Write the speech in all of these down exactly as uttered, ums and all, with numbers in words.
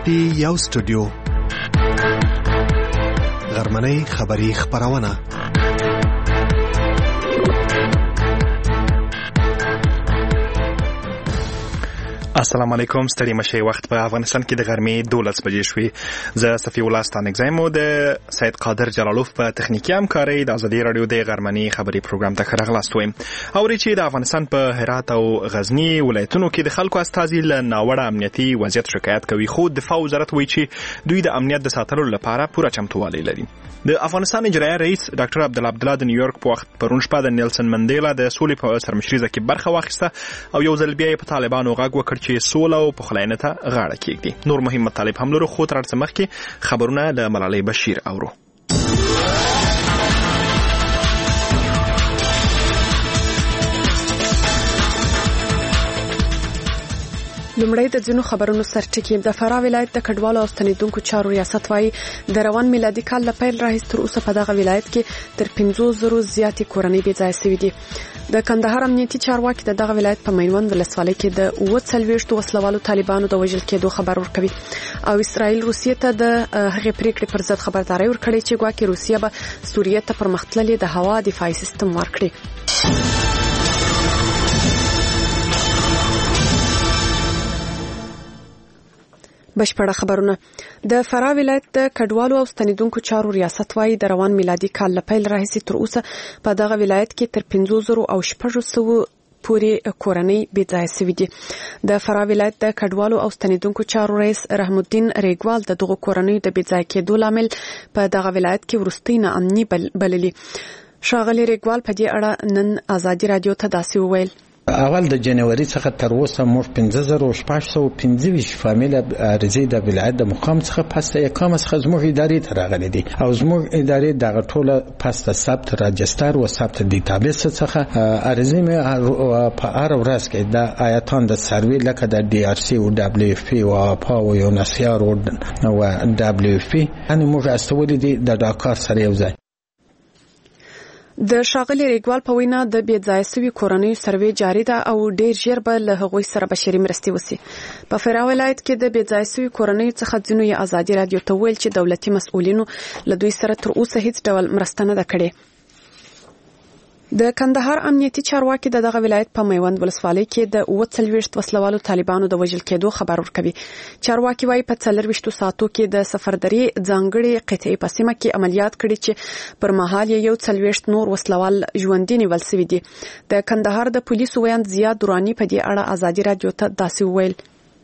دی یو سټوډیو غرمنۍ خبری خبرونه السلام علیکم. ستړي مشه. وخت په افغانستان کې د غرمې دولس بجې شوې. زه صفی الله ستانګزایم او د سید قادر جلالوف په تخنیکی همکارۍ د ازادي رادیو د غرمنۍ خبری پروګرام ته راغلاست ویم. اوري چې د افغانستان په هرات او غزنی ولایتونو کې د خلکو استازي له ناوړه امنیتي وضعیت شکایت کوي، خو دفاع وزارت وایي چې دوی د امنیت د ساتلو لپاره پوره چمتووالی لري. د افغانستان اجرایي رئیس ډاکټر عبدالله عبدالله د نیویورک په وخت پرون شپه د نیلسن منډیلا د سولې په سرمشریزه کې برخه واخیسته او یو ځل بیا په طالبانو غږ وکړ چې سوله او پخلاینه ته غاړه کېږدي. نور مهم مطالب هم لرو، خو تر څه مخکې خبرونه له ملالۍ بشیر اورو. لومړی د ځینو خبرونو سرټکی. د فراه ولایت د کډوالو او ستنیدونکو چارو ریاست وايي د روان میلادي کال له پیل راهیسې تر اوسه په دغه ولایت کې تر پنځوس زره زیاتې کورنۍ بې ځایه شوې دي. د کندهار امنیتي چارواکي د دغه ولایت په میوند ولسوالۍ کې د اووه څلوېښتو وسلوالو طالبانو د وژل کېدو خبر ورکوي او اسرائیل روسیې ته د هغې پریکړې پر ضد خبرداري ورکړې چې ګواکې روسیه به سوریې ته پرمختللي د هوا دفاعي سیستم ورکړي. بشپړه خبرونه. د فراه ولایت د کډوالو او ستنیدونکو چارو ریاست وايي د روان میلادي کال له پیل راهیسې تر اوسه په دغه ولایت کې تر پنځوس زره او شپږ سوه پورې کورنۍ بې ځایه شوې دي. د فراه ولایت د کډوالو او ستنیدونکو چارو رئیس رحم الدین ریګوال د دغو کورنۍ د بې ځایه کېدو لامل په دغه ولایت کې وروستۍ ناامني بللي. ښاغلي ریګوال په دې اړه نن ازادي رادیو ته داسې وویل: اول د جنوري څخه تر اوسه موږ پنځه زره شپږ سوه پنځه ویشت فامیل عریضې د ولایت د مقام څخه پس د اقامت څخه زموږ ادارې ته راغلي دي او زموږ ادارې دغه ټوله پس د ثبت راجستر او ثبت ډیټابیس څخه عریضې مې په هر ورځ کې د آیتان د سروې لکه د ډي ار سی او دبلیو اف پی او اپا او یونسیار او دبلیو اف پی ان موږ استولې دي د ډاکار سره یو ځای. د ښاغلي ریګوال په وینا د بې ځایه شویو کورنیو سروې جاري ده او ډیر ژر به له هغوی سره بشري مرستې وشي. په فراه ولایت کې د بې ځایه شویو کورنیو څخه ځینو یې ازادي رادیو ته ویل چې دولتي مسؤلینو له دوی سره تر اوسه هیڅ ډول مرسته نه ده کړې. د کندهار امنیتي چارواکي د دغه ولایت په میوند ولسوالۍ کې د اووه څلوېښت وسلوالو طالبانو د وژل کېدو خبر ورکوي. چارواکي وايي په څلرویشتو ساعتو کې د سفردرې ځانګړې قطعې په سیمه کې عملیات کړي چې پر مهال یې یو څلوېښت نور وسلوال ژوندي نیول شوي دي. د کندهار د پولیسو ویاند ضیا دراني په دې اړه ازادي رادیو ته داسې وویل: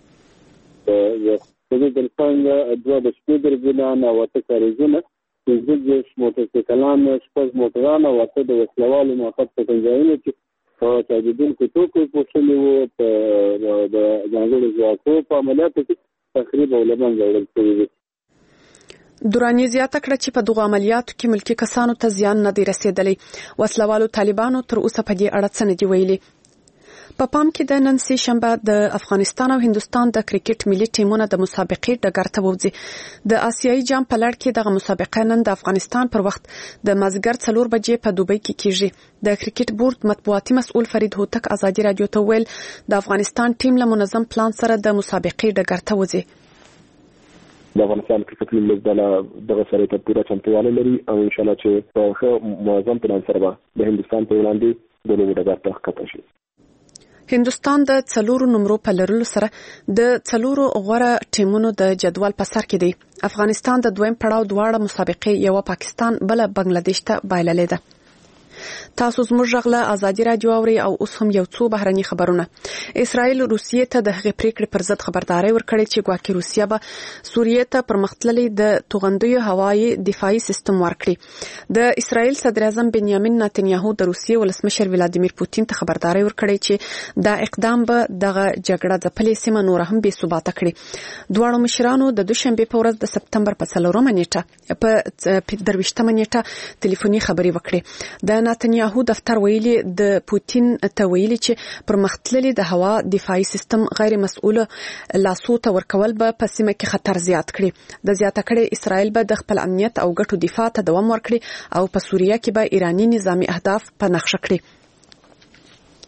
دوه د شپې درځنان او اته کاریزونه پنځه موټرسایکلان شپږ موټران او اته د وسلوالو موقت په کنځایونو کې په تجدیدونکو توکو پوښلي وو. په د ځانګړو ځواکو په عملیاتو کې تقریبا له منځه وړل شوي دي. دراني زیاته کړه چې په دغو عملیاتو کې ملکي کسانو ته زیان نه دی رسېدلی. وسلوالو طالبانو تر اوسه په دې اړه څه نه دي ویلي. په پام کې د نن سه شنبه د افغانستان او هندستان د کرکټ ملي ټیمونو د مسابقې ډګر ته وځي. د آسیایي جام په لړ کې دغه مسابقه نن د افغانستان پر وخت د مازدیګر څلور بجې په دوبۍ کې کیږي. د کرکټ بورډ مطبوعاتي مسؤل فرید هوتک ازادي رادیو ته ویل د افغانستان ټیم له منظم پلان سره د مسابقې ډګر ته وځي. د افغانستان کرکټ ټیم له دغه سره ته پوره چمتووالی لري او ان شاء الله چې په ښه منظم پلان سره به د هندستان په وړاندې د لوبو ډګر ته ښکته شي. هندستان د څلورو نمرو په لرلو سره د څلورو غوره ټیمونو د جدول په سر کې دی. افغانستان د دویم پړاو دواړه مسابقې یو پاکستان بل بنگلاديش ته بایللې ده. تاسو زموږ غږ له ازادي رادیو اورئ او اوس هم یو څو بهرني خبرونه. اسرائیل روسیې ته د هغې پریکړې پر ضد خبرداري ورکړې چې ګواکې روسیه به سوریې ته پرمختللي د توغندیو هوایي دفاعي سیستم ورکړي. د اسرائیل صدر اعظم بنیامین نتنیاهو د روسیې ولسمشر ولادیمیر پوتین ته خبرداري ورکړې چې دا اقدام به دغه جګړه ځپلې سیمه نور هم بې ثباته کړي. دواړو مشرانو د دوشنبې په ورځ د سپتمبر په څلورمه نیټه په درویشتمه نیټه ټلیفوني خبرې وکړې. د نتنیاهو دفتر ویلي د پوتین ته ویلي چې پرمختللي د هوا دفاعي سیستم غیر مسؤل لاسو ته ورکول به په سیمه کې خطر زیات کړي. د زیاته کړي اسرائیل به د خپل امنیت او ګټو دفاع ته دوام ورکړي او په سوریه کې به ایرانی نظامی اهداف په نقشه کړي.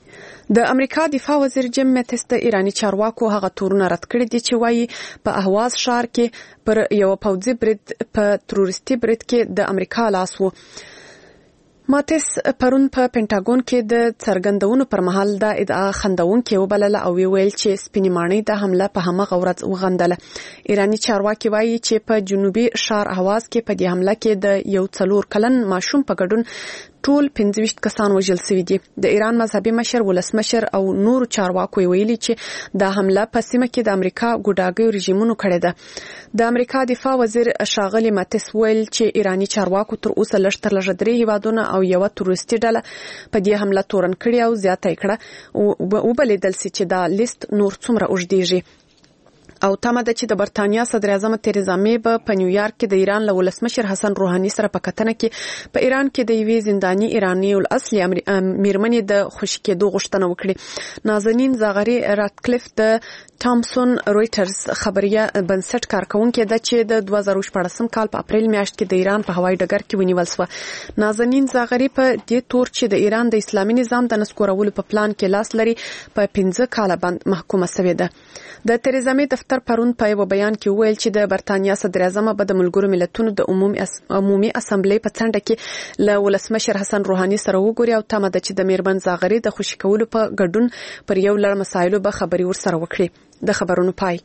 د امریکا دفاع وزیر جیم میتس د ایرانی چارواکو هغه تورونه رد کړي دي چې وایي په اهواز ښار کې پر یو پوځي برید په تروریستي برید کې د امریکا لاس وو. ماتس پرون په پینټاګون کې د څرګندونو پر مهال د ادعا خندونکې وبلله او ویل چې سپینې ماڼۍ د حمله په همغه ورځ وغندله. ایرانی چارواکي وایي چې په جنوبي ښار اهواز کې په دې حمله کې د یو څلور کلن ماشوم په ګډون ټول پنځه ویشت کسان وژل شوي دي. د ایران مذهبي مشر ولسمشر او نورو چارواکو ویلي چې دا حمله په سیمه کې د امریکا ګوډاګیو رژیمونو کړې ده. د امریکا دفاع وزیر ښاغلی ماتس ویل چې ایرانی چارواکو تر اوسه لږ تر لږه درې هیوادونه او یوه تروریستي ډله په دې حمله تورن کړې او زیاته یې کړه. وبلېدل سي چې دا لیست نور څومره اوږدېږي. او تمه ده چې د برتانیا صدر اعظم تریزا می به په نیویارک کې د ایران له ولسمشر حسن روحاني سره په کتنه کې په ایران کې د یوې زنداني ایرانی الاصلي میرمنې د خوشي کېدو غوښتنه وکړي. نازنین زاغري راتکلیف د تامسون رويټرز خبريه بنسټ کارکونکې ده چې د دوه زره شپږم کال په اپریل میاشت کې د ایران په هوایي ډګر کې ونیول شو. نازنین زاغري په دې تور چې د ایران د اسلامي نظام د نسکورولو په پلان کې لاس لري په پنځه کاله باندې محکومه شوې ده. د تریزا می دفتر پرون په یو بیان کې ویل چې د برتانیا صدر اعظم به د ملګرو ملتونو د عمومي اس... عمومي اسمبلی په څنډه کې له ولسمشر حسن روحاني سره وګوري او تمه ده چې د میرمن زاغري د خوشي کولو په ګډون پر یو لړ مسایلو به خبري ورسره وکړي. د خبرونو پای.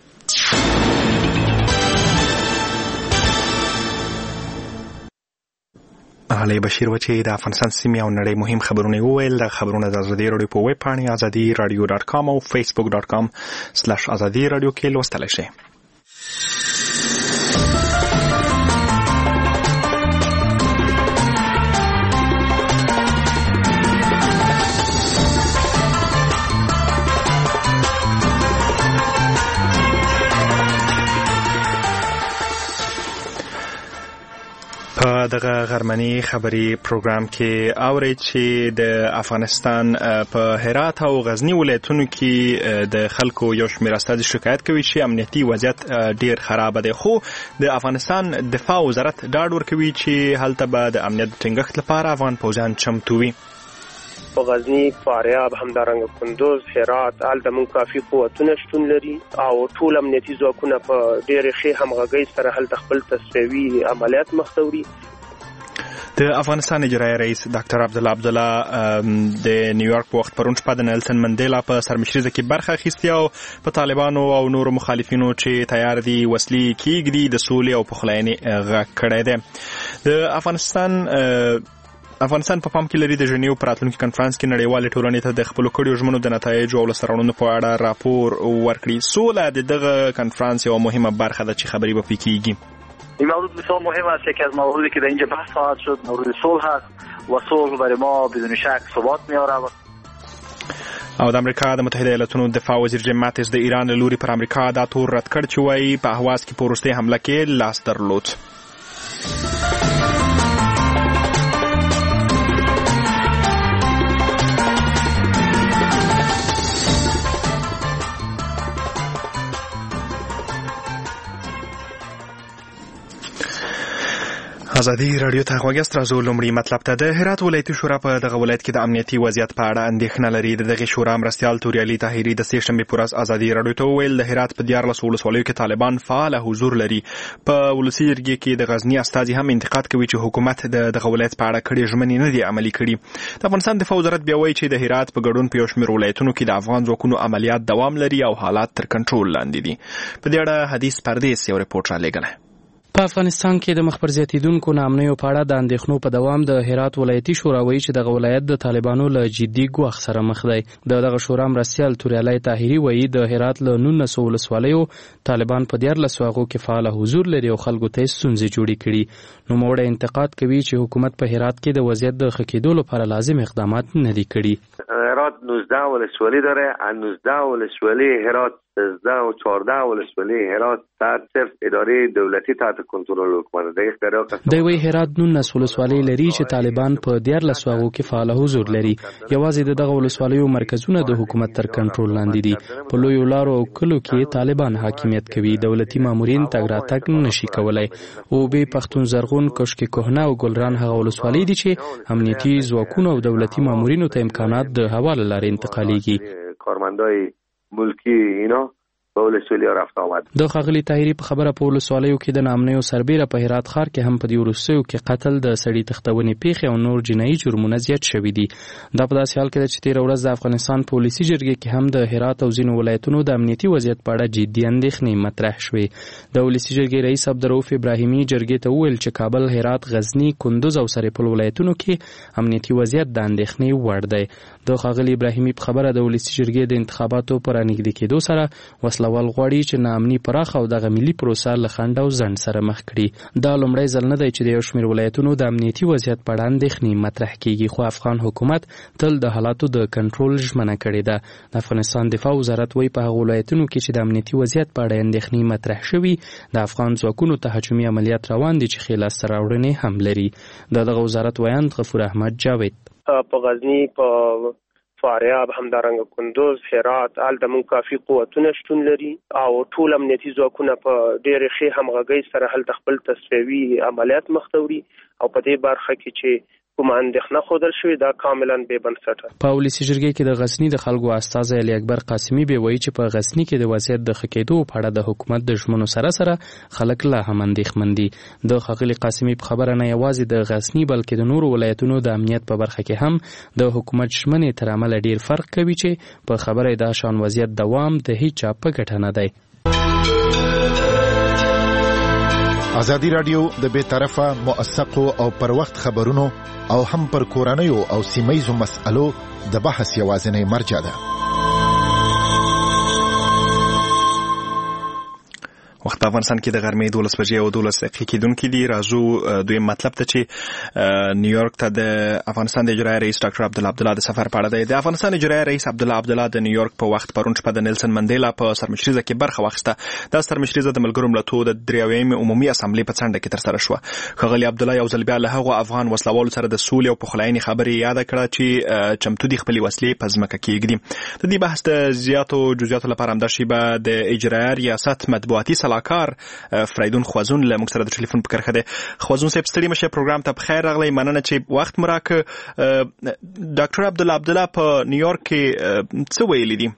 علي بشیر و چې د افغانستان سیمې او نړۍ مهم خبرونه وویل. د خبرونه د ازادي رادیو په ویب پاڼه ازادي رادیو ډاټ کام او فیسبوک ډاټ کام سلیش ازادي رادیو کې لوستلی شئ. په دغه غرمني خبري پروګرام کې اورئ چې د افغانستان په هرات او غزنی ولایتونو کې د خلکو یو شمېر استازي شکایت کوي چې امنیتي وضعیت ډیر خراب دی، خو د افغانستان دفاع وزارت ډاډ ورکوي چې هلته به د امنیت ټینګښت لپاره افغان پوځیان چمتو وي. په غزنی، فاریاب، همدارنګه کندوز، هرات هلته موږ کافي قوتونه شتون لري او ټول امنیتي ځواکونه په ډېرې ښې همغږۍ سره هلته خپل تصفیوي عملیات مخته وړي. د افغانستان اجرایي رئیس ډاکټر عبدالله عبدالله د نیویارک په وخت پرون شپه د نیلسن منډیلا په سرمشریزه کې برخه اخیستې او په طالبانو او نورو مخالفینو چې تیار دي وسلې کېږدي د سولې او پخلاینې غږ کړی دی. د افغانستان افغانستان په پام کې لري د ژنیو په راتلونکي کنفرانس کې نړیوالې ټولنې ته د خپلو کړیو ژمنو د نتایجو او لاسته راوړنو په اړه راپور ورکړي. سوله د دغه کنفرانس یوه مهمه برخه ده چې خبرې به پرې کیږي. این موضوع بسیار مهم است. یکی از مواردی که در اینجا بحث خواهد شد مورد صلح است و صلح برای ما بدون شک ثبات میاره. او د امریکا د متحده ایالاتونو دفاع وزیر جیم ماتس د ایران له لوري پر امریکا دا تور رد کړ چې وایي په اهواز کې په وروستۍ حمله کې لاس درلود. ازادي رادیو ته غوږ راځو. لومړی مطلب ته د هرات ولایتي شورا په دغه ولایت کې د امنیتي وضعیت په اړه اندېښنه لري. د دغه شورا مرستیال توریالي طاهري د سې شنبې پر ورځ ازادي رادیو ته وویل د هرات په دیارلس ولسوالیو کې طالبان فعال حضور لري. په ولسي جرګې کې د غزنی استازي هم انتقاد کوي چې حکومت د دغه ولایت په اړه کړي ژمنې نه دي عملي کړي. د افغانستان دفاع وزارت بیا وایي چې د هرات په ګډون په یو شمېر ولایتونو کې د افغان ځواکونو عملیات دوام لري او حالات تر کنټرول لاندې دي. په دې اړه حدیث پردیس یو رپورټ را لېږلی. په افغانستان کې د مخ پر زیاتیدونکو ناامنیو په اړه د اندېښنو په دوام د هرات ولایتي شورا وایي چې دغه ولایت د طالبانو له جدي ګواښ سره مخ دی. د دغه شورا مرستیال توریالی طاهري وایي د هرات له نولسو ولسوالیو طالبان په دیارلسو هغو کې فعاله حضور لري او خلکو ته یې ستونزې جوړې کړي. نوموړی انتقاد کوي چې حکومت په هرات کې د وضعیت د ښه کېدو لپاره لازم اقدامات نه دي کړي. هرات نوزده ولسوالی داره. از نوزده ولسوالی هرات سیزده و چهارده ولسوالی هرات تحت صرف اداره دولتي تحت کنټرول حکومت دی. د وی هرات نونس ولسوالۍ لري چې طالبان په دیارلس واغو کې فعال حضور لري. یوازې د دغه ولسوالیو مرکزونه د حکومت تر کنټرول لاندې دي. په لویو لارو او کلو کې طالبان حاکمیت کوي. دولتي مامورین تګ راتګ نشي کولای. او به پښتون زرغون کشک کهنه او ګلران هغه ولسوالۍ دي چې امنیتي ځواکونو او دولتي مامورینو ته امکانات د حواله لارې انتقالیږي. کارمندای ملکی اینا په ولسوالۍ رفت آمد. د ښاغلي طاهري په خبره په ولسوالیو کې د ناامنیو سربیره په هرات ښار کې هم په دې وروستیو کې قتل د سړي تښتونې پیښې او نور جنایي جرمونه زیات شوي دي. دا په داسې حال کې ده چې تېره ورځ د افغانستان پولیسي جرګې کې هم د هرات او ځینو ولایتونو د امنیتي وضعیت په اړه جدي اندېښنې مطرح شوې. د ولسي جرګې رئیس عبدالرؤف ابراهیمي جرګې ته وویل چې کابل، هرات، غزني، کندوز او سرپل ولایتونو کې امنیتي وضعیت د اندېښنې وړ دی. د ښاغلي ابراهیمي په خبره د ولسي جرګې د انتخاباتو په رانږدې کېدو سره وسلوال غواړي چې ناامني پراخه او دغه ملي پروسه له خنډ او ځنډ سره مخ کړي. دا لومړی ځل نه دی چې د یو شمېر ولایتونو د امنیتي وضعیت په اړه اندېښنې مطرح کېږي، خو افغان حکومت تل د حالاتو د کنټرول ژمنه کړې ده. د افغانستان دفاع وزارت وایي په هغو ولایتونو کې چې د امنیتي وضعیت په اړه اندېښنې مطرح شوي د افغان ځواکونو تهاجمي عملیات روان دي چې ښې لاسته راوړنې هم لري. د دغه وزارت ویاند غفور احمد جاوید په غزني، په فاریاب، همدارنګه کندوز، هرات، آل د مون کافي قوتونه شتون لري او ټول امنیتي ځواکونه په ډېرې ښې همغږۍ سره هلته خپل تصفیوي عملیات مخته وړي او په دې برخه کې چې کومه اندېښنه ښودل شوې دا کاملا بې بنسټه. په ولسي جرګې کې د غزني د خلکو استازی علي اکبر قاسمي به وایي چې په غزني کې د وضعیت د ښه کېدو په اړه د حکومت د ژمنو سره سره خلک لا هم اندېښمن دي. د ښاغلي قاسمي په خبره نه یوازې د غزني بلکې د نورو ولایتونو د امنیت په برخه کې هم د حکومت ژمنې تر عمله ډېر فرق کوي چې په خبره دا شان وضعیت دوام د هیڅ چا په ګټه نه دی. ازادي راډیو د بې طرفه، موثقو او پر وخت خبرونو او هم پر کورنیو او سیمه‌یزو مسألو د بحث یوازینی مرجع ده. وخت په افغانستان کې د غرمې دولس بجې او دولس دقیقې کېدونکې دي. راځو دویم مطلب ته چې نیویارک ته د افغانستان د اجرایي رئیس ډاکټر عبدالله عبدالله د سفر په اړه دی. د افغانستان اجرایي رئیس عبدالله عبدالله د نیویارک په وخت پرون شپه د نیلسن منډیلا په سرمشریزه کې برخه واخیسته. دا سرمشریزه د ملګرو ملتونو د دریاویمې عمومي اسامبلې په څنډه کې ترسره شوه. ښاغلي عبدالله یو ځل بیا له هغو افغان وسلوالو سره د سولې او پخلاینې خبرې یاده کړه چې چمتو دي خپلې وسلې په ځمکه کېږدي. د دې بحث د زیاتو جزئیاتو لپاره همدا شیبه د اجرایي ریاست مطبوعاتي سلاکار فریدون خوازون له موږ سره د ټلیفون په کرښه دی. خوازون صاحب ستړي مشه، پروګرام ته بخیر راغلی، مننه چې وخت مو راکړ. ډاکټر عبدالله عبدالله په نیویارک کې څه ویلي دي؟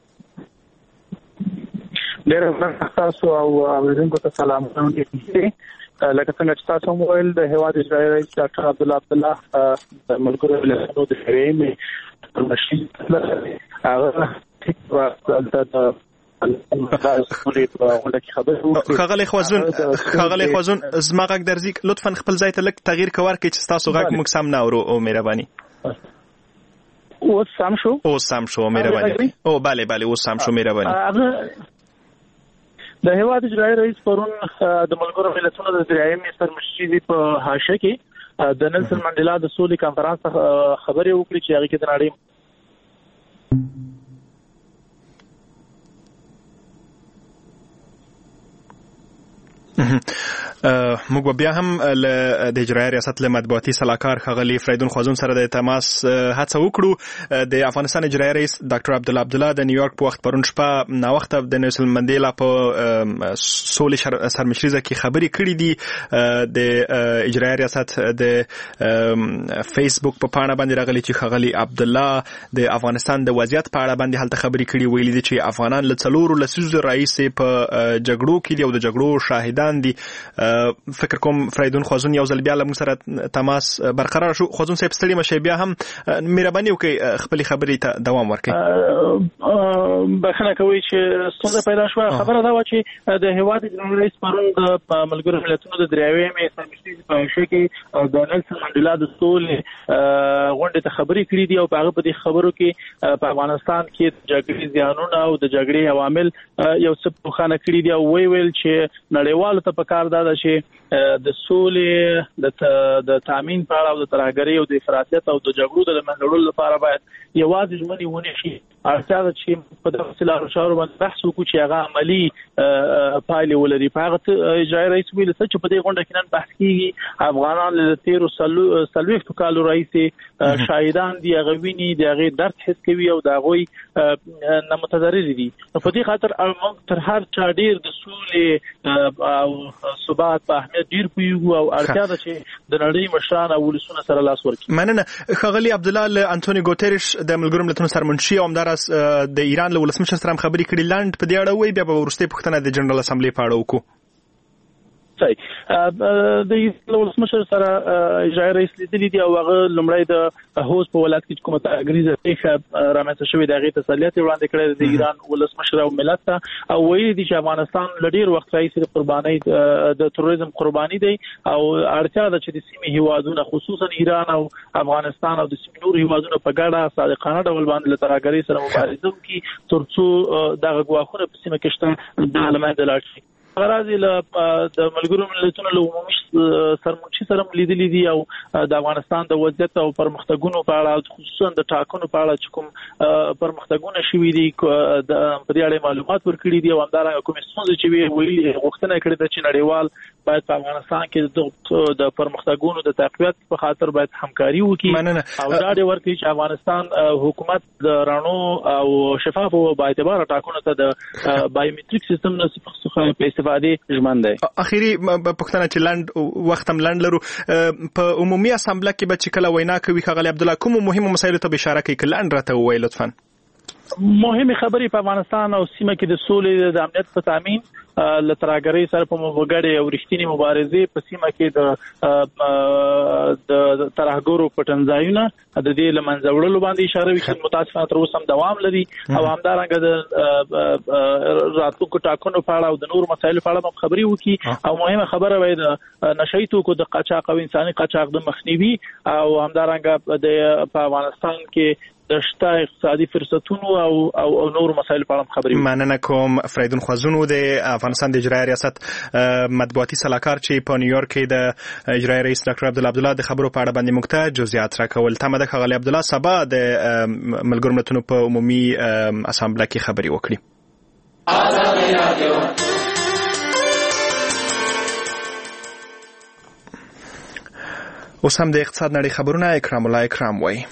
ډېر مننه تاسو او اوریدونکو ته سلام کوم. لکه څنګه چې تاسو هم ویل د هیواد اجرایي رئیس ډاکټر عبدالله عبدالله د ملګرو ملتونو د دریاویمې ترمشریز هغه خاغلی خوازون خاغلی خوازون زما غږ درځي، لطفا خپل ځای ته لږ تغییر کوه ورکړئ چې تاسو غږ موږ سم نه اورو. او مهرباني اوس سم شو اوس سم شو مهرباني او بله بله اوس سم شو مهرباني. د هیواد اجرایي رئیس پرون د ملګرو ملتونو د دریاویمې سرمشریزې په حاشیه کې د نیلسن منډیلا د سولې کنفرانس خبرې وکړې چې هغې کې د نړۍ موږ بیا هم د اجرایي ریاست له مطبوعاتي سلاکار ښاغلي فریدون خوازون سره د تماس هڅه وکړو. د افغانستان اجرایي رئیس ډاکټر عبدالله عبدالله د نیویارک په وخت پرون شپه ناوخته د نیلسن منډیلا په سولې سرمشریزه کې خبرې کړې دي. د اجرایي ریاست د فیسبوک په پاڼه باندې راغلي چې ښاغلي عبدالله د افغانستان د وضعیت په اړه باندې هلته خبرې کړې، ویلي دي چې افغانان له څلورو لسیزو راهیسې په جګړو کې دي او د جګړو شاهدان دي. فکر کوم فریدون خوازون یو ځل بیا له موږ سره تماس برقرار شو. خوازون صاحب ستړي مشه، بیا هم مهرباني وکړئ خپلې خبرې ته دوام ورکړئ. بخښنه کوي چې ستونزه پیدا شوه. خبره دا وه چې د هیواد اجرایي رئیس پرون د ملګرو ملتونو د دریاویمې سرمشریزې په حاشیه کې د نیلسن منډیلا د سولې غونډې ته خبرې کړې دي او په هغه په دې خبرو کې په افغانستان کې د جګړې زیانونه او د جګړې عوامل یو څه روښانه کړي دي او وی ویل چې نړیوالو ته پکار ده چې د سولې د تامین په اړه او د ترهګرۍ او د افراطیت او د جګړو د منځ وړلو لپاره باید یوازې ژمنې ونه شي اړتیا ده چې په دغه لارو چارو باندې بحث وکړو چې هغه عملی پایلې ولري. په هغه اجرایي رئیس ویل چې په دې غونډه کې نن بحث کیږي افغانان له تیرو څلوېښتو کالو راهیسې شاهدان دي، هغه ویني د هغې درد حس کوي او د هغوی نه متضرر دي. په دې خاطر موږ تر هر چا ډېر د سولې او ثبات په اهمیت ډېر پوهېږو او اړتیا ده چې د نړۍ مشران او ولسونه سره لاس ورکړي. مننه. ښاغلي عبدالله له انټوني ګوتریش د ملګرو ملتونو سرمنشي او همداراز د ایران له ولسمشر سره هم خبرې کړي. لنډ په دې اړه وایي، بیا به وروستۍ پوښتنه د جنرال اسمبلې په اړه وکړو. د ولسمشر سره اجرایي رئیس لیدلی دی او هغه لومړی د هوز په ولایت کې کومه تغییره پیښه رامنځته شوې د هغې تسلیت وړاندې کړی د ایران ولسمشر او ملت ته، او ویلي دي چې افغانستان له ډېر وخت راهیسې د قربانۍ د تروریزم قرباني دی او اړتیا ده چې د سیمې هیوادونه خصوصا ایران او افغانستان او د سیمې نور هیوادونه په ګډه صادقانه ډول باندې له ترهګرۍ سره مبارزه وکړي تر څو دغه ګواښونه په سیمه کې شته د له منځه لاړ شي. غراضی له د ملګرو ملتونو له عمومي سرمنشي سره لیدلي دي او د افغانستان د وضعیت او پرمختګونو په اړه خصوصا د ټاکنو په اړه چې کوم پرمختګونه شوي دي د په دې اړه معلومات ورکړي دي او همدارنګه کومې ستونزې چې ویلي غوښتنه کړې ده چې نړیوال باید په افغانستان کې د پرمختګونو د تقویت په خاطر باید همکاري وکړي او دا ډېر ورکړي چې افغانستان حکومت د رڼو او شفاف او با اعتباره ټاکنو ته د بایومټریک سیستم نه څخه استفاده ژمن دی. اخیری پوښتنه چې لنډ وخت هم لنډ لرو، په عمومي اسامبله کې به چې کله وینا کوي ښاغلی عبدالله کومو مهمو مسایلو ته به اشاره کوي؟ که لنډ راته ووایي لطفا. مهمه خبرې په افغانستان او سیمه کې د سولې د امنیت په تامین له ترهګرۍ سره په وګړې او رښتینې مبارزې په سیمه کې د د ترهګرو پټنځایونه د دې له منځه وړلو باندې اشاره وکړي چې متاسفانه تر اوسه هم دوام لري او همدارنګه د راتلونکو ټاکنو په اړه او د نورو مسایلو په اړه هم خبرې وکړي او مهمه خبره وایي د نشهیي توکو د قاچاق او انساني قاچاق د مخنیوي او همدارنګه د په افغانستان کې د شته اقتصادي فرصتونو او او نور مسایل په اړه خبرې. مننه کوم. فریدون خوازونو د افغانستان د اجرایي ریاست مطبوعاتي سلاکار چې په نیویورک کې د اجرایي رئیس ډاکټر عبدالله عبدالله د خبرو په اړه باندې موږ ته جزئیات راکول. تمه ده ښاغلی عبدالله سبا د ملګرو ملتونو په عمومي اسامبله کې خبرې وکړي. اوس هم د اقتصاد نړۍ خبرونه اکرام الله اکرام وایي.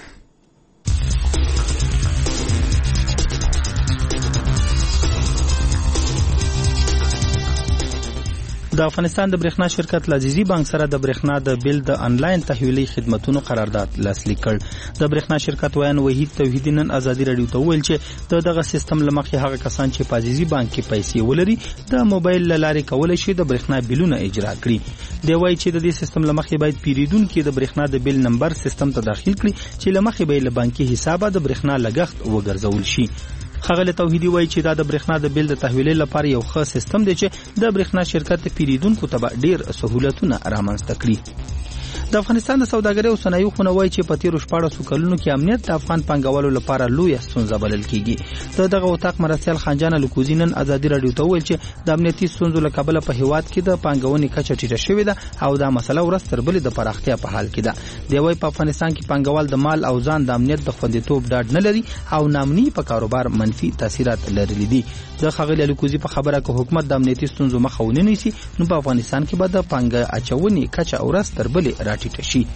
د افغانستان د برېښنا شرکت لازیزي بانک سره د برېښنا د بیل د انلاین تحویلي خدماتو قرارداد لاسلیک کړ. د برېښنا شرکت ویان وحید توحیدی نن ازادي رادیو ته ویل چې د دغه سیستم لمخې هغه کسان چې په لازیزي بانک کې پیسې ولري د موبایل لارې کولای شي د برېښنا بیلونه اجرا کړي. دی وایي چې د دې سیستم لمخې باید پیریدونکو د برېښنا د بیل نمبر سیستم ته داخل کړي چې لمخې به له بانکي حسابه د برېښنا لګښت وګرځول شي. خغل توحیدی وایي چې دا د برېښنا د بیل د تحویل لپاره یو ښه سیستم دی چې د برېښنا شرکت پیریدونکو ته ډېر سہولتونه رامنځته کړي. د افغانستان د سوداګرۍ او صنایعو خونه وایي چې په تیرو شپاړسو کلونو کې امنیت د افغان پانګوالو لپاره لویه ستونزه بلل کېږي. د دغه اتاق مرستیال خانجان الکوزي نن ازادي رادیو ته وویل چې د امنیتي ستونزو له کبله په هیواد کې د پانګونې کچه ټیټه شوې ده او دا مسله ورځ تر بلې د پراختیا په حال کې ده. دی وایي په افغانستان کې پانګوال د مال او ځان د امنیت د خوندیتوب ډاډ نه لري او نامني په کاروبار منفي تاثیرات لرلي دي. د ښاغلي الکوزي په خبره که حکومت د امنیتي ستونزو مخه ونه نیسي نو په افغانستان کې به د پانګه اچونې کچه ورځ تر بلې راټیټه شي.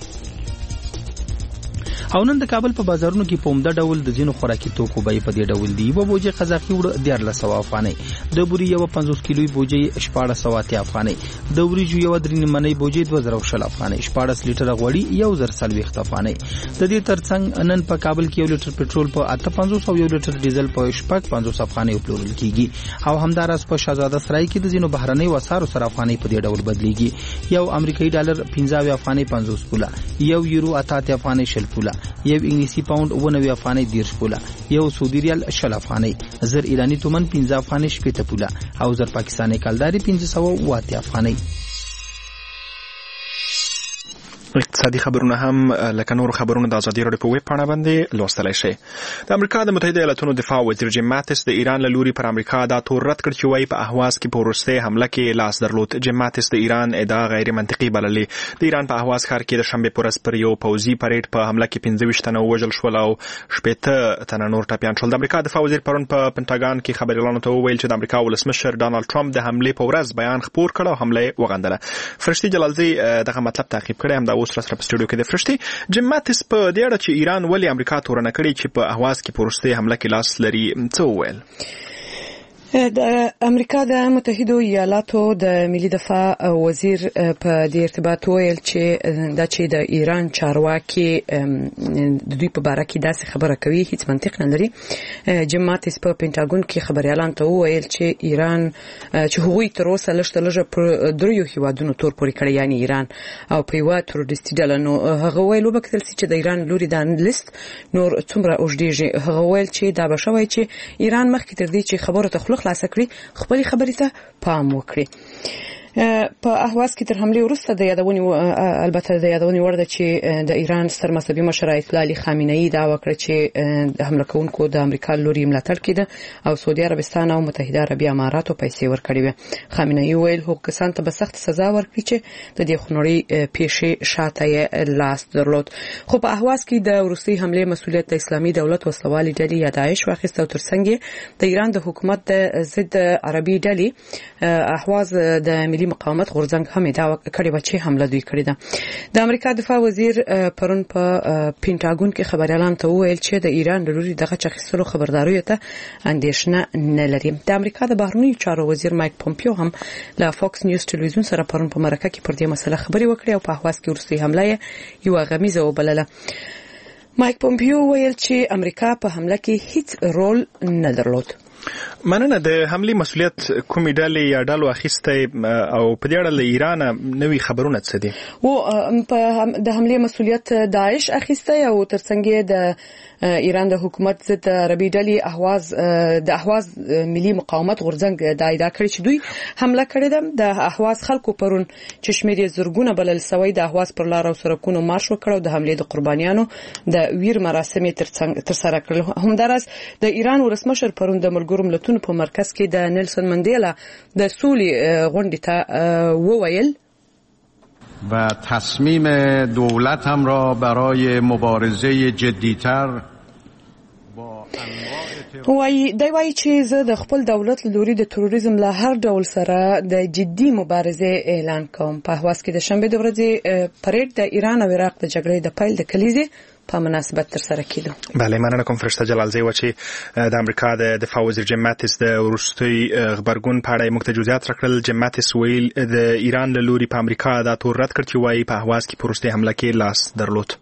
او نن د کابل په بازارونو کې په عمده ډول د ځینو خوراکي توکو بیې په دې ډول دي. یوه بوجۍ قزاقي وړه دیارلس سوه افغانۍ، د بوري یوه پنځوس کیلوي بوجۍ شپاړس سوه اتیا افغانۍ، د وریجو یوه درې نیمنۍ بوجۍ دوه زره شل افغانۍ، شپاړس لیټره غوړي یو زر څلوېښت افغانۍ. د دې ترڅنګ نن په کابل کې یو لیټر پټرول په اته پنځوس او یو لیټر ډیزل په شپږ پنځوس افغانۍ پلورل کیږي. او همداراز په شهزاده سرای کې د ځینو بهرنیو اسعارو سره افغانۍ په دې ډول بدلیږي. یو امریکایي ډالر پنځه اویا افغانۍ پنځوس پوله، یو یورو اته اتیا افغانۍ شل پوله، یو انګلیسي پاوند اوه نوي افغانۍ دېرش پوله، یو سعودي ریال شل افغانۍ، زر ایراني تومن پنځه افغانۍ شپېته پوله او زر پاکستاني کلداري پنځه سوه اوه اتیا افغانۍ. اقتصادي خبرونه هم لکه نور خبرونه د ازادي راډیو په ویب پاڼه باندې لوستلی شئ. د امریکا د متحده ایالاتونو دفاع وزیر جیم ماتس د ایران له لوري پر امریکا دا تور رد کړ چې وایي په اهواز کې په وروستۍ حمله کې لاس درلود. جیم ماتس د ایران ادعا غیر منطقي بللې. د ایران په اهواز ښار کې د شنبې په ورځ پر یو پوځي پریډ په حمله کې پنځه ویشت تنه ووژل شول او شپېته تنه نور ټپیان شول. د امریکا دفاع وزیر پرون په پنټاګان کې خبريالانو ته وویل چې د امریکا ولسمشر ډانلډ ټرمپ د حملې په ورځ بیان خپور کړ او حمله یې وغندله. فرشتي جلالزی دغه مطلب تعقیب کړی هم دا اوس را سره په سټوډیو کې د فرشتي. جیم ماتس په دې اړه چې ایران ولې امریکا تورنه کړې چې په اهواز کې په وروستۍ حمله کې لاس لري څه وویل؟ د امریکا د متحده ایالاتو د ملي دفاع وزیر په دې ارتباط ویل چې دا چې د ایران چارواکي د دوی په باره کې داسې خبره کوي هیڅ منطق نه لري. جیم ماتس په پینټاګون کې خبريالان ته ویل چې ایران چې هغوی تر اوسه لږ لږ پر دریو هیوادونو تور پورې کړی یعنی ایران او په یو تروریستي ډله نو هغه ویل وبکتل چې د ایران لوري د لیست نور څومره اوږدېږي. هغه ویل چې دا به شوی چې ایران مخکې تر دې چې خبره ته خلاص کړی خپل خبرې ته پام وکړي. په اهواز کې تر حمله وروسته د یادونې البته د یادونې ورده چې د ایران ستر مذهبي مشر آیت الله علي خامنه‌ای دا وکړه چې د حمله کوونکو د امریکا لوري ملاتړ کړي او سعودي عربستان او متحده عربي اماراتو پیسې ورکړي وي. خامنه‌ای ویل هغه کسان ته به سخت سزا ورکړي چې د دې خنوري پیښې شاته یې لاس درلود. خو په اهواز کې د روسي حمله مسؤلیت د اسلامي دولت وسلوالي ډلې یا داعش واخیسته او ترڅنګ د ایران د حکومت د ضد عربي ډلې اهواز د مقاومت غورځنګ هم دا کړي و چې حمله دوی کړې ده. د امریکا دفاع وزیر پرون په پینټاګون کې خبريالان ته وویل چې د ایران لوري دغه چخیستلو خبرداري ته اندېښنه نه لري. د امریکا د بهرنیو چارو وزیر مایک پومپیو هم له فاکس نیوز ټلویزیون سره پرون په مرکه کې پر دې مسله خبري وکړې او په اهواز کې ورسته حمله یو غمیزه وبلله. مایک پومپیو ویل چې امریکا په حمله کې هیڅ رول نه درلود. مننه. د حملې مسؤلیت کومې ډلې یا ډلو اخیسته او په دې اړه له ایران نوي خبرونه څه دي؟ و په د حملې مسؤلیت داعش اخیسته او ترڅنګ د ایران د حکومت ضد عربي ډلې اهواز د اهواز ملي مقاومت غورځنګ دا ادعا کړې چې دوی حمله کړې ده. د اهواز خلکو پرون چې شمېر یې زرګونه بلل سوی د اهواز پر لار او سرکونو مارش وکړ او د حملې د قربانیانو د ویر مراسم تر سره کړل. همدارس د ایران ولسمشر پرون د ملګرو ملتونو په مرکز کې د نیلسن منډیلا د سولې غونډې ته وویل و تصمیم دولت هم را برای مبارزه جدی‌تر وای دی وای چې زه د خپل دولت لوري د تروریزم له هر ډول سره د جدي مبارزه اعلان کوم. په اهواز کې د شنبه د ورځې پریډ د ایران او عراق د جګړې د پیل د کلیزې په مناسبت تر سره کیدو. بله مننه کوم فرشته جلالزی و چې د امریکا د دفاع وزیر جیم ماتس د وروستي خبرګون په اړه موږ ته جزئیات راکړل. جیم ماتس ویل د ایران له لوري په امریکا دا تور رد کړ چې وایي په اهواز کې په وروستي حمله کې لاس درلود.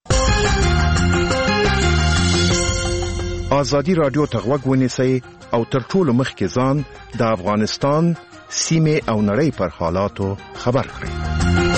آزادی رادیو ته غوږ ونیسئ او تر ټولو مخکې ځان د افغانستان سیمې او نړۍ پر حالاتو خبر کړئ.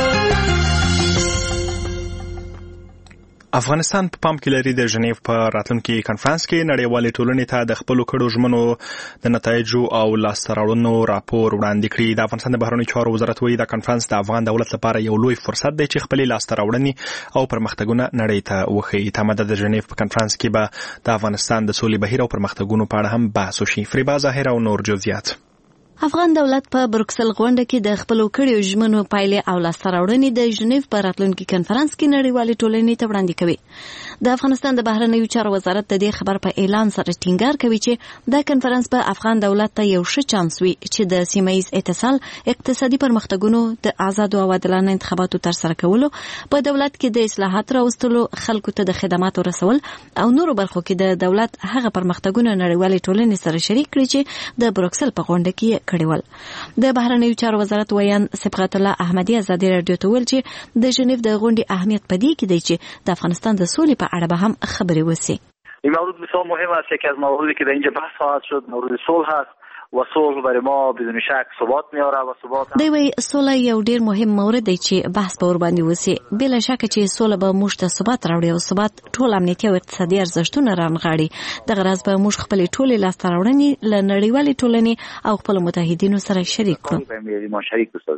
افغانستان په پام کې لري د ژنیو په راتلونکي کانفرنس کې نړیوالې ټولنې ته د خپلو کړو ژمنو د نتایجو او لاسته راوړنو راپور وړاندې کړي. د افغانستان د بهرنیو چارو وزارت وایي دا کانفرنس د افغان دولت لپاره یو لوی فرصت دی چې خپلې لاسته راوړنې او پرمختګونه نړۍ ته وښیي. تماده د ژنیو په کانفرنس کې به د افغانستان د سولې بهیر او پرمختګونو په اړه هم بحث وشي. فریبا ظاهر او نور جزئیات. افغان دولت په بروکسل غونډه کې د خپلو کړیو ژمنو پایلې او لاسته راوړنې د ژنیو په راتلونکي کانفرنس کې نړیوالې ټولنې ته وړاندې کوي. د افغانستان د بهرنیو چارو وزارت د دې خبر په اعلان سره ټینګار کوي چې دا کانفرنس په افغان دولت ته یو ښه چانس وي چې د سیمه‌ییز اتصال، اقتصادي پرمختګونو، د آزاد او عادلانه انتخاباتو ترسره کولو، په دولت کې د اصلاحات راوستلو، خلکو ته د خدماتو رسول او نورو برخو کې د دولت هغه پرمختګونه نړیوالې ټولنې سره شریک کړي چې د بروکسل په غونډه کې کړیول. د بهرنیو چارو وزارت ویان صبغت الله احمدی ازادي رادیو ته ویل چې د ژنیو د غونډې اهمیت پدې کې دی چې د افغانستان د سولې په اړه به هم خبرې وشي. این موضوع بسیار مهم است. یکی از مواردی که در اینجا بحث خواهد شد مورد صلح است و صلح برای ما بدون شک ثبات میاره و ثبات دی وی صلح یو ډیر مهم مورد دی چې بحث به ور باندې وسی. بلا شک چې صلح به موږ ته ثبات راوړي او ثبات ټول امنیتي او اقتصادي ارزښتونه رانغاړي. د غرض به موږ خپل ټول لاسته راوړنې ل نړیوالې ټولنې او خپل متحدینو سره شریک کړو.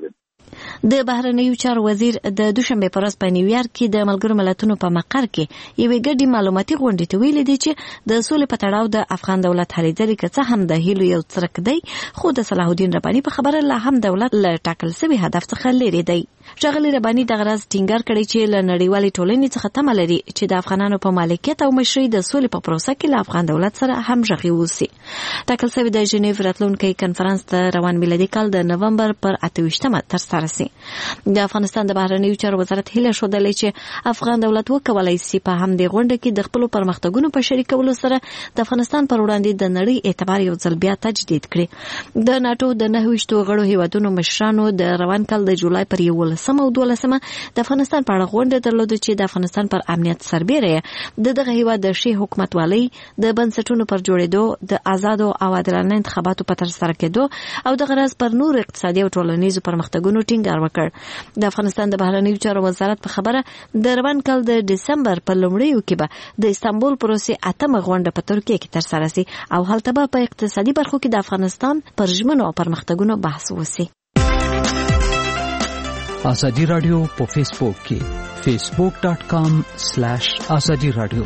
د بهرنیو چارو وزیر د دوشنبه پر ورځ په نیویارک کې د ملګرو ملتونو په مقر کې یوې ګډې معلوماتي غونډې ته ویلي دي چې د سولې په تړاو د افغان دولت هلې ځلې که څه هم د هیلو یو څرک دی خو د صلاح الدین رباني په خبره لا هم دولت له ټاکل شوي هدف څخه لرې دی. ښاغلي رباني دغه راز ټینګار کړی چې له نړیوالې ټولنې څخه تمه لري چې د افغانانو په مالکیت او مشرۍ د سولې په پروسه کې له افغان دولت سره همغږي ووسي. ټاکل شوی د ژنیو راتلونکي کنفرانس د روان میلادي کال د نومبر پر اته ویشتمه ترسره شي. د افغانستان د بهرنیو چارو وزارت هیله ښودلې چې افغان دولت وکولای شي په همدې غونډه کې د خپلو پرمختګونو په شریکولو سره د افغانستان پر وړاندې د نړۍ اعتبار یو ځل بیا تجدید کړي. د ناتو د نهه ویشتو غړو هیوادونو مشرانو د روان کال د جولای پر یولسمه او دولسمه د افغانستان په اړه غونډه درلوده چې د افغانستان پر امنیت سربېره د دغه هیواد د ښې حکومتوالۍ د بنسټونو پر جوړېدو د آزادو او عادلانه انتخاباتو په ترسره کېدو او دغه راز پر نور اقتصادي او ټولنیزو پرمختګونو ټینګار وکړ. د افغانستان د بهرنیو چارو وزارت په خبره د روان کال د دسمبر په لومړیو کې به د استانبول پروسې اتمه غونډه په ترکیه کې ترسره شي او هلته به په اقتصادي برخو کې د افغانستان پر ژمنو او پرمختګونو بحث وشي. ازادي رادیو په فیسبوک کې فیسبوک ډاٹ کام سلیش ازادي رادیو.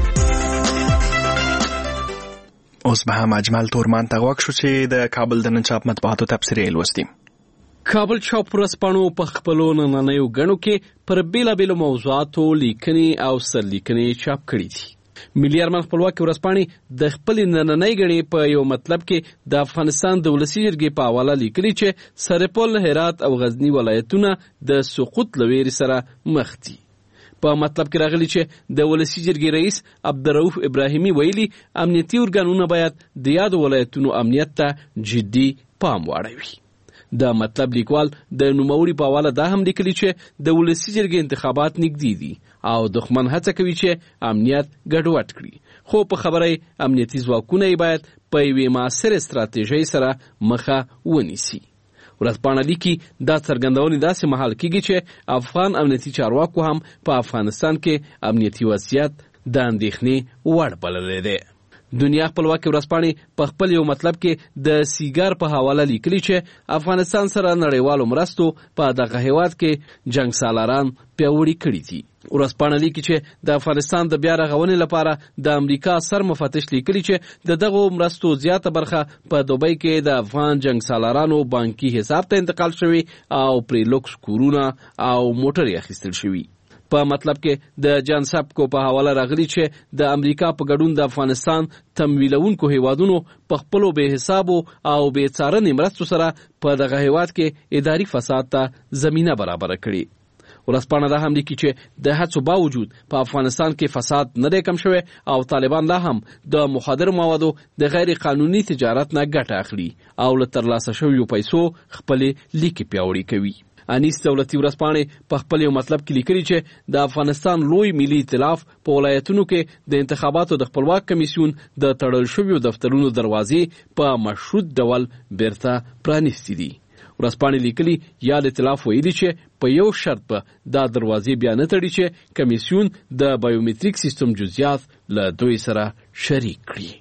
اوس به هم اجمل تورمان ته غوږ شو چې د کابل د نن چاپ مطبوعاتو تبصرې لوستي. کابل چاپ ورځپاڼو په خپلو نننیو غڼو کې پر بیلابیلو موضوعاتو لیکنې او سرلیکنې چاپ کړي دي. ملي ارمان خپلواکي ورځپاڼې د خپلې نننۍ غڼې په یو مطلب کې د افغانستان د ولسي جرګې په حواله لیکلي چې سرپل، هرات او غزني ولایتونه د سقوط له ویرې سره مخ دي. په مطلب کې راغلي چې د ولسي جرګې رئیس عبدالرؤف ابراهیمي ویلي امنیتي ارګانونه باید د یادو ولایتونو امنیت ته جدي پام واړوي. د مطلب لیکوال د نوموړي په حواله دا هم لیکلي چې د ولسي جرګې انتخابات نږدې دي او دښمن هڅه کوي چې امنیت ګډوډ کړي، خو په خبره امنیتي ځواکونه یې باید په یوې معاصرې ستراتیژۍ سره مخه ونیسي. ورځپاڼه لیکي دا څرګندونې داسې مهال کېږي چې افغان امنیتي چارواکو هم په افغانستان کې امنیتي وضعیت د اندېښنې وړ بللی دی. دنیا خپلواکي ورځپاڼې په خپل یو مطلب کې د سیګار په حواله لیکلي چې افغانستان سره نړیوالو مرستو په دغه هیواد کې جنګ سالاران پیاوړي کړي دي. ورځپاڼه لیکي چې د افغانستان د بیا رغونې لپاره د امریکا سر مفتش لیکلي چې د دغو مرستو زیاته برخه په دوبۍ کې د افغان جنګ سالارانو بانکي حساب ته انتقال شوي او پرې لوکس کورونه او موټرې اخیستل شوي. په مطلب کې د جان سبکو په حواله راغلي چې د امریکا په ګډون د افغانستان تمویلونکو هیوادونو په خپلو بې حسابو او بې څارنې مرستو سره په دغه هیواد کې اداري فساد ته زمینه برابره کړي. ورځپاڼه دا هم لیکي چې د هڅو باوجود په افغانستان کې فساد نه دی کم شوی او طالبان لا هم د مخدر موادو د غیر قانوني تجارت نه ګټه اخلي او له ترلاسه شویو پیسو خپلې لیکې پیاوړي کوي. انیس دولتي ورځپاڼې په خپل یو مطلب کې لیکلي چې د افغانستان لوی ملي ائتلاف په ولایتونو کې د انتخاباتو د خپلواک کمیسیون د تړل شویو دفترونو دروازې په مشروط ډول بیرته پرانیستې دي. ورځپاڼې لیکلي یاد ائتلاف ویلي چې په یو شرط به دا دروازې بیا نه تړي چې کمیسیون د بایومتریک سیستم جزئیات له دوی سره شریک کړي.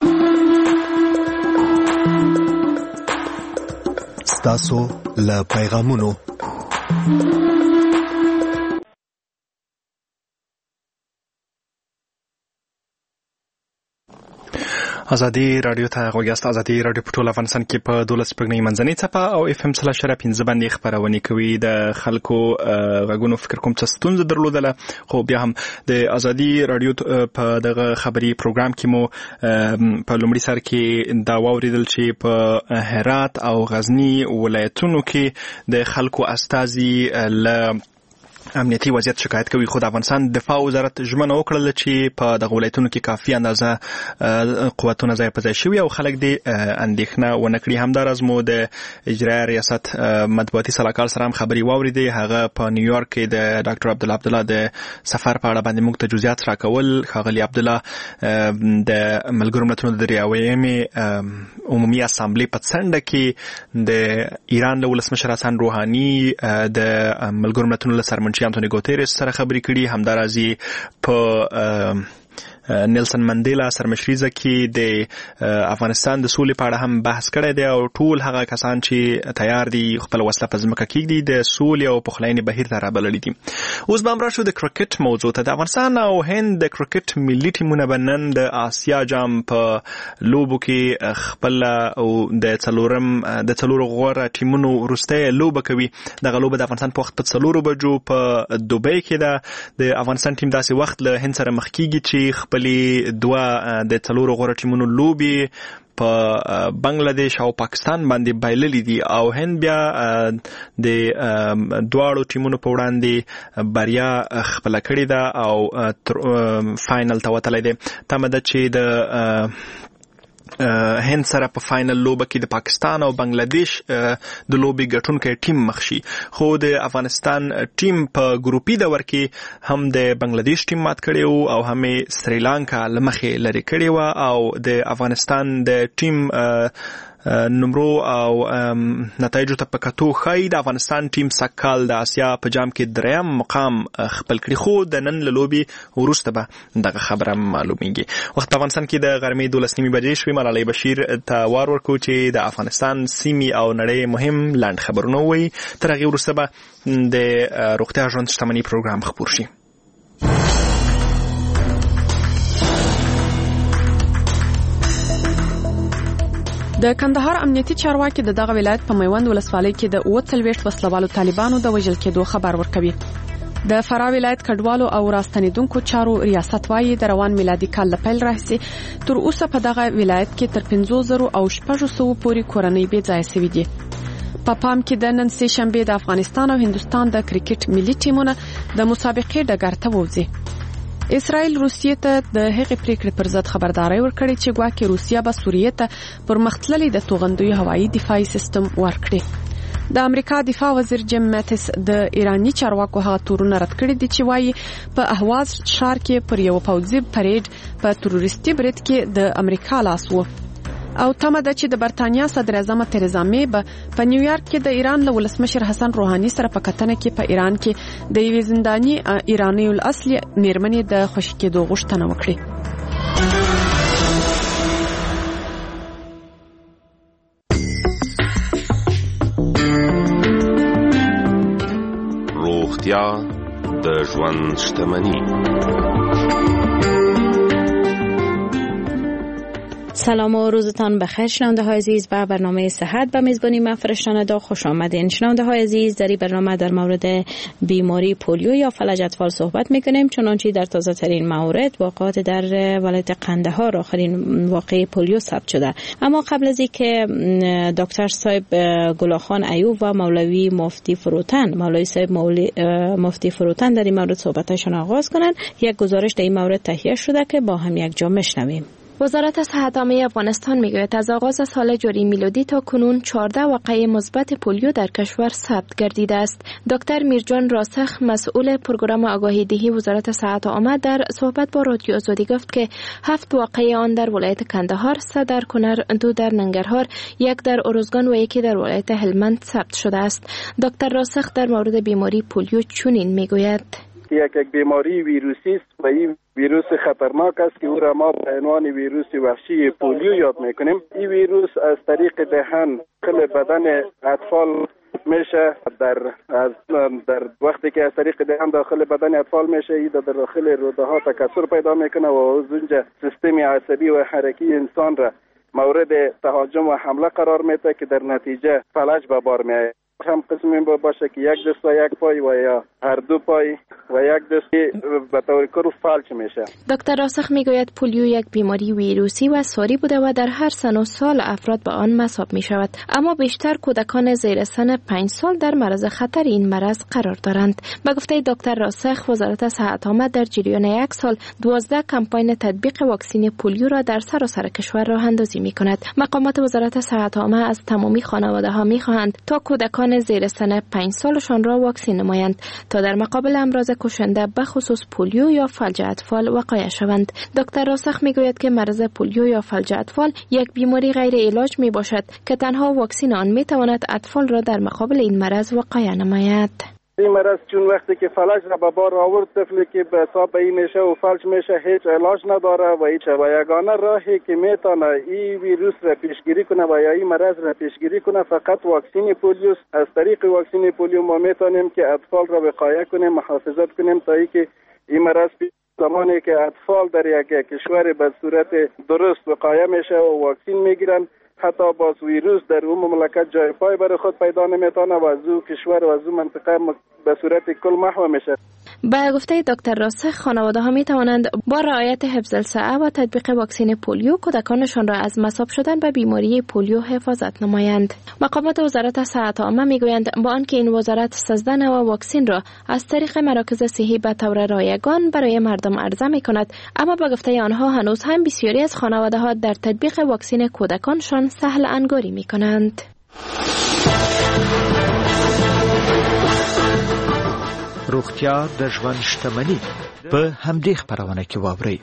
ستاسو له پیغامونو ازادي رادیو ته غوږیاست. ازادي رادیو په ټول افغانستان کې په دولس پګنۍ منځنۍ څپه او اف ام سلا شره پنځه باندې خبرونه کوي. د خلکو غږونو فکر کوم څه ستونزه درلودله، خو بیا هم د ازادي رادیو په دغه خبري پروګرام کې مو په لومړي سر کې دا واوریدل چې په هرات او غزني ولایتونو کې د خلکو استازي ل امنیتي وضعیت شکایت کوي، خو د افغانستان دفاع وزارت ژمنه وکړه چې په دغه ولایتونو کې کافي اندازه قوتونه ځای په ځای شوي او خلک دې اندېښنه ونه کړي. همداراز مو د اجرایه ریاست مطبوعاتي سلاکار سره هم خبرې واورېدې. هغه په نیویارک کې د ډاکټر عبدالله عبدالله د سفر په اړه باندې موږ ته جزئیات راکول. ښاغلي عبدالله د ملګرو ملتونو د دریاویمې عمومي اسامبلې په څنډه کې د ایران له ولسمشر حسن روحاني د ملګرو ملتونو له سرمنشي انټونی ګوتریس سره خبرې کړي. همدارازي په نیلسن منډیلا سرمشریزه کې د افغانستان د سولې په اړه هم بحث کړی دی او ټول هغه کسان چې تیار دي خپل وسله په ځمکه کېږدي د سولې او پخلاینې بهیر ته رابللي دي. اوس به هم راشو د کرکټ موضوع ته. د افغانستان او هند د کرکټ ملي ټیمونه به نن د آسیا جام په لوبو کې خپل او د څلورم د څلورو غوره ټیمونو وروستۍ لوبه کوي. دغه لوبه د افغانستان په وخت په څلورو بجو په دوبۍ کې ده. د افغانستان ټیم داسې وخت له هند سره مخ کېږي چې خپلې دوه د څلورو غوره ټیمونو لوبې په بنگلاديش او پاکستان باندې بایللي دي او هند بیا د دواړو ټیمونو په وړاندې بریا خپل کړې ده او فائنل ته وتلی دی. تمه ده چې د هند سره په فائنل لوبه کې د پاکستان او بنگلاديش د لوبي ګټونکي ټیم مخ شي. خو د افغانستان ټیم په ګروپي دور کې هم د بنگلاديش ټیم مات کړی او هم سریلانکا لمخې لري کړی و او د افغانستان د ټیم نمرو او نتایجو ته په کتو ښایي د افغانستان ټیم سږکال د آسیا په جام کې دریم مقام خپل کړي. خو د نن له لوبې وروسته به دغه خبره معلومیږي. وخت په افغانستان کې د غرمې دولس نیمې بجې شوې. ملالۍ بشیر ته وار ورکړو چې د افغانستان سیمې او نړۍ مهم لنډ خبرونه ووایي. تر هغې وروسته به د روغتیا ژوند شتمني پروګرام خپور شي. د کندهار امنیتي چارواکي د دغه ولایت په میوند ولسوالۍ کې د اوه څلوېښت وسلوالو طالبانو د وژل کېدو خبر ورکوي. د فراه ولایت کډوالو او راستنیدونکو چارو ریاست وايي د روان میلادي کال له پیل راهیسې تر اوسه په دغه ولایت کې تر پنځه زره او شپږ سوه پورې کورنۍ بې ځایه سوي دي. په پام کې د نن سه شنبه د افغانستان او هندستان د کرکټ ملي ټیمونه د مسابقې ډګر ته وځي. اسرائیل روسیې ته د هغې پریکړې پر ضد خبرداري ورکړې چې ګواکې روسیه به سوریې ته پر مختللي د توغندیو هوایي دفاعي سیستم ورکړي. د امریکا دفاع وزیر جیم ماتیس د ایرانی چارواکو هغه تورونه رد کړي دي چې وایي په اهواز ښار کې پر یو پوځي پریډ په تروریستي برید کې د امریکا لاس و او تمه ده چې د برتانیا صدر اعظم تریزا می به په نیویارک کې د ایران له ولسمشر حسن روحاني سره په کتنه کې په ایران کې د یوې زنداني ایرانی الاصل میرمنې د خوشي کېدو غوښتنه وکړي. روغتیا د ژوند شتمني. سلام و روزتان بخیر شنونده های عزیز و برنامه صحت به میزبانی من فرشتان دا خوش آمدین. شنونده های عزیز، در این برنامه در مورد بیماری پولیو یا فلج اطفال صحبت میکنیم، چنانچه در تازه ترین مورد واقعات در ولایت قندهار آخرین واقعه پولیو ثبت شده. اما قبل از اینکه دکتر صاحب گلاخان ایوب و مولوی مفتی فروتن مولوی صاحب مفتی فروتن در این مورد صحبتشان آغاز کنند، یک گزارش در این مورد تهیه شده که با هم یک جا میشنویم. وزارت صحت عامه افغانستان میگوید از آغاز سال جاری میلادی تا کنون چهارده واقعه مثبت پولیو در کشور ثبت گردیده است. دکتر میرجان راسخ مسئول پروگرام آگاهی دهی وزارت صحت عامه در صحبت با رادیو آزادی گفت که هفت واقعه آن در ولایت کندهار، سه در کنر، دو در ننگرهار، یک در ارزگان و یکی در ولایت هلمند ثبت شده است. دکتر راسخ در مورد بیماری پولیو چنین میگوید: یک یک بیماری ویروسی است و این ویروس خطرناک است که او را ما به عنوان ویروس وحشی پولیو یاد میکنیم. این ویروس از طریق دهن داخل بدن اطفال میشه، در از در وقتی که از طریق دهن داخل بدن اطفال میشه، این در داخل روده ها تکثر پیدا میکنه و از اونجا سیستم عصبی و حرکی انسان را مورد تهاجم و حمله قرار میده که در نتیجه فلج به بار میآید. هم قسمی باشه که یک دست و یک پای و یا هر دو پای و یک دست به طور کل فلج میشه. دکتر راسخ میگوید پولیو یک بیماری ویروسی و ساری بوده و در هر سن و سال افراد به آن مصاب می شود، اما بیشتر کودکان زیر سن پنج سال در معرض خطر این مرض قرار دارند. به گفته دکتر راسخ، وزارت صحت عامه در جریان یک سال دوازده کمپاین تطبیق واکسین پولیو را در سراسر کشور راه اندازی می کند. مقامات وزارت صحت عامه از تمامی خانواده ها می خواهند تا کودکان زیر سن پنج سالشان را واکسین نمایند تا در مقابل امراض کشنده به خصوص پولیو یا فلج اطفال وقایع شوند. دکتر راسخ میگوید که مرض پولیو یا فلج اطفال یک بیماری غیر علاج می باشد که تنها واکسین آن می تواند اطفال را در مقابل این مرض وقایع نماید. این مرض چون وقتی که فلج را به بار آورد، طفلی که به حساب این میشه و فلج میشه هیچ علاج نداره و هیچ و یگانه راهی که میتونه این ویروس را پیشگیری کنه و یا این مرض را پیشگیری کنه فقط واکسین پولیو. از طریق واکسین پولیو ما میتونیم که اطفال را وقایه کنیم، محافظت کنیم تا اینکه این مرض زمانی که اطفال در یک کشور به صورت درست وقایه میشه و واکسین میگیرن، حتی باز ویروس در اون مملکت جای پای برای خود پیدا نمیتونه و از اون کشور و از اون منطقه به صورت کل محو میشه. به گفته دکتر راسخ، خانواده ها می توانند با رعایت حفظ الصحه و تطبیق واکسن پولیو کودکانشان را از مصاب شدن به بیماری پولیو حفاظت نمایند. مقامات وزارت صحت عامه می گویند با آنکه این وزارت سیزده نوع واکسن را از طریق مراکز صحی به طور رایگان برای مردم عرضه می کند، اما به گفته آنها هنوز هم بسیاری از خانواده ها در تطبیق واکسن کودکانشان سهل انگاری می کنند. روغتیا د ژوند شتمني په همدې خپرونه کې واورئ.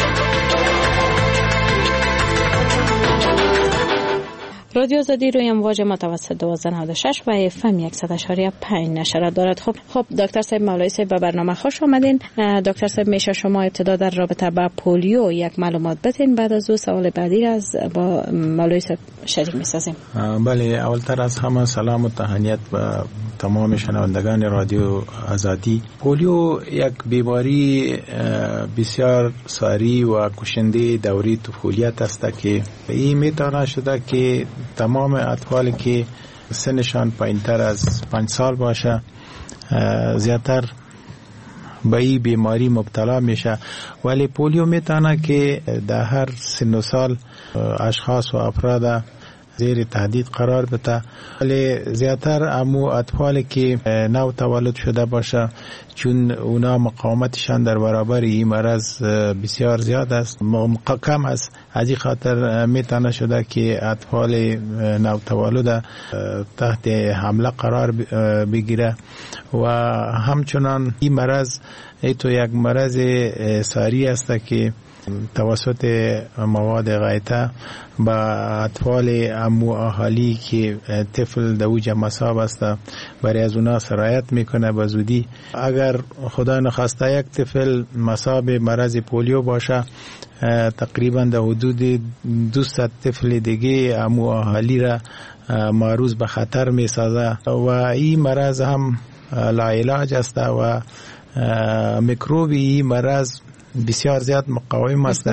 رادیو آزادی روی امواج متوسط دوازده نود و شش و اف ام صد و یک و پنج نشر دارد. خب خب دکتر صاحب مولوی صاحب به برنامه خوش آمدین. دکتر صاحب میشه شما ابتدا در رابطه با پولیو یک معلومات بدین، بعد از دو سوال بعدی از با مولوی صاحب شریک میسازیم. بله، اولتر از همه سلام و تهنیت به تمام شنوندگان رادیو آزادی. پولیو یک بیماری بسیار ساری و کشنده دوره طفولیت است که این میتونه شده که تمام اطفالی که سنشان پایینتر از پنج سال باشه زیادتر به این بیماری مبتلا میشه، ولی پولیو میتونه که در هر سن و سال اشخاص و افراد زیر تهدید قرار بده، ولی زیادتر امو اطفالی که نو تولد شده باشه چون اونا مقاومتشان در برابر این مرض بسیار زیاد است، کم است، از این خاطر میتونه شده که اطفال نو تولد تحت حمله قرار بگیره و همچنان این مرض ایتو یک مرض ساری است که توسط مواد غایطه با اطفال امو اهالی که طفل در اوج مصاب است برای از اونا سرایت میکنه به زودی. اگر خدا نخواسته یک طفل مصاب مرض پولیو باشه، تقریبا در حدود دویست طفل دیگه امو اهالی را معرض به خطر میسازه و این مرض هم لاعلاج است و میکروب این مرض بسیار زیاد مقاوم است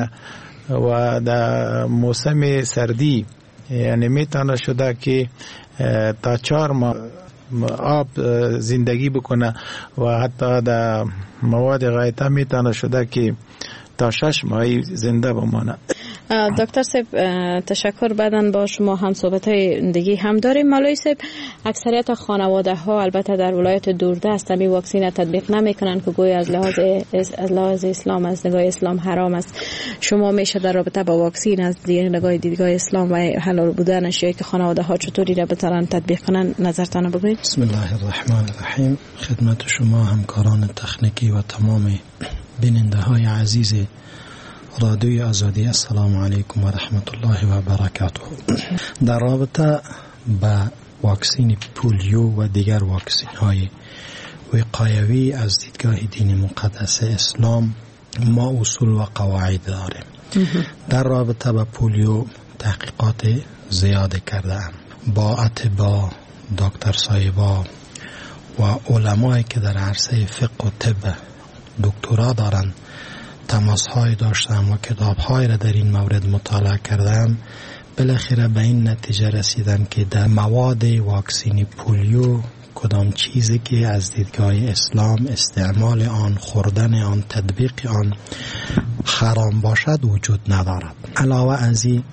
و در موسم سردی یعنی میتونه شده که تا چهار ماه آب زندگی بکنه و حتی در مواد غایطه میتونه شده که تا شش ماهی زنده بمانه. دکتر صاحب تشکر. بعداً با شما هم صحبت های دیگه هم داریم. مولوی صاحب، اکثریت خانواده ها البته در ولایت دوردست می واکسین تطبیق نمی کنن که گویا از لحاظ از لحاظ اسلام از نگاه اسلام حرام است. شما میشه در رابطه با واکسین از دیگر نگاه دیدگاه اسلام و حلال بودنش یا که خانواده ها چطوری را بتونن تطبیق کنن نظرتان بگویید؟ بسم الله الرحمن الرحیم. خدمت شما همکاران تکنیکی و تمام بیننده های عزیز رادیوی آزادی، السلام علیکم و رحمت الله و برکاته. در رابطه با واکسین پولیو و دیگر واکسین های وقایوی از دیدگاه دین مقدس اسلام ما اصول و قواعد داریم. در رابطه با پولیو تحقیقات زیاد کردم با اتباع، دکتر صاحبا و علمایی که در عرصه فقه و طب دکترا دارند تماس های داشتم و کتاب های را در این مورد مطالعه کردم. بالاخره به این نتیجه رسیدم که در مواد واکسین پولیو کدام چیزی که از دیدگاه اسلام استعمال آن، خوردن آن، تطبیق آن حرام باشد وجود ندارد. علاوه از این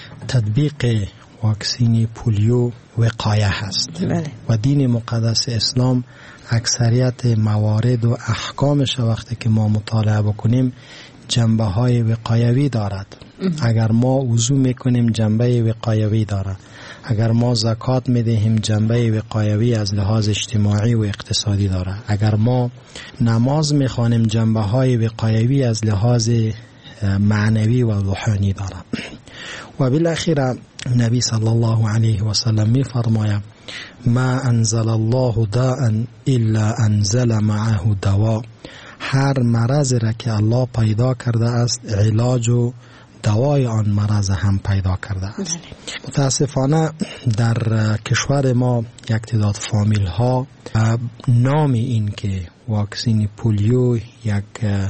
تطبیق واکسین پولیو وقایه هست و دین مقدس اسلام اکثریت موارد و احکامش وقتی که ما مطالعه بکنیم جنبه های وقایوی دارد. اگر ما وضو میکنیم جنبه وقایوی دارد، اگر ما زکات میدهیم جنبه وقایوی از لحاظ اجتماعی و اقتصادی دارد، اگر ما نماز میخوانیم جنبه های وقایوی از لحاظ معنوی و روحانی دارد. و بالاخره نبی صلی الله علیه و سلم میفرماید ما انزل الله داء الا انزل معه دوا. هر مرض را که الله پیدا کرده است علاج و دوای آن مرض هم پیدا کرده است. متاسفانه در کشور ما یک تعداد فامیل ها نام این که واکسین پولیو یک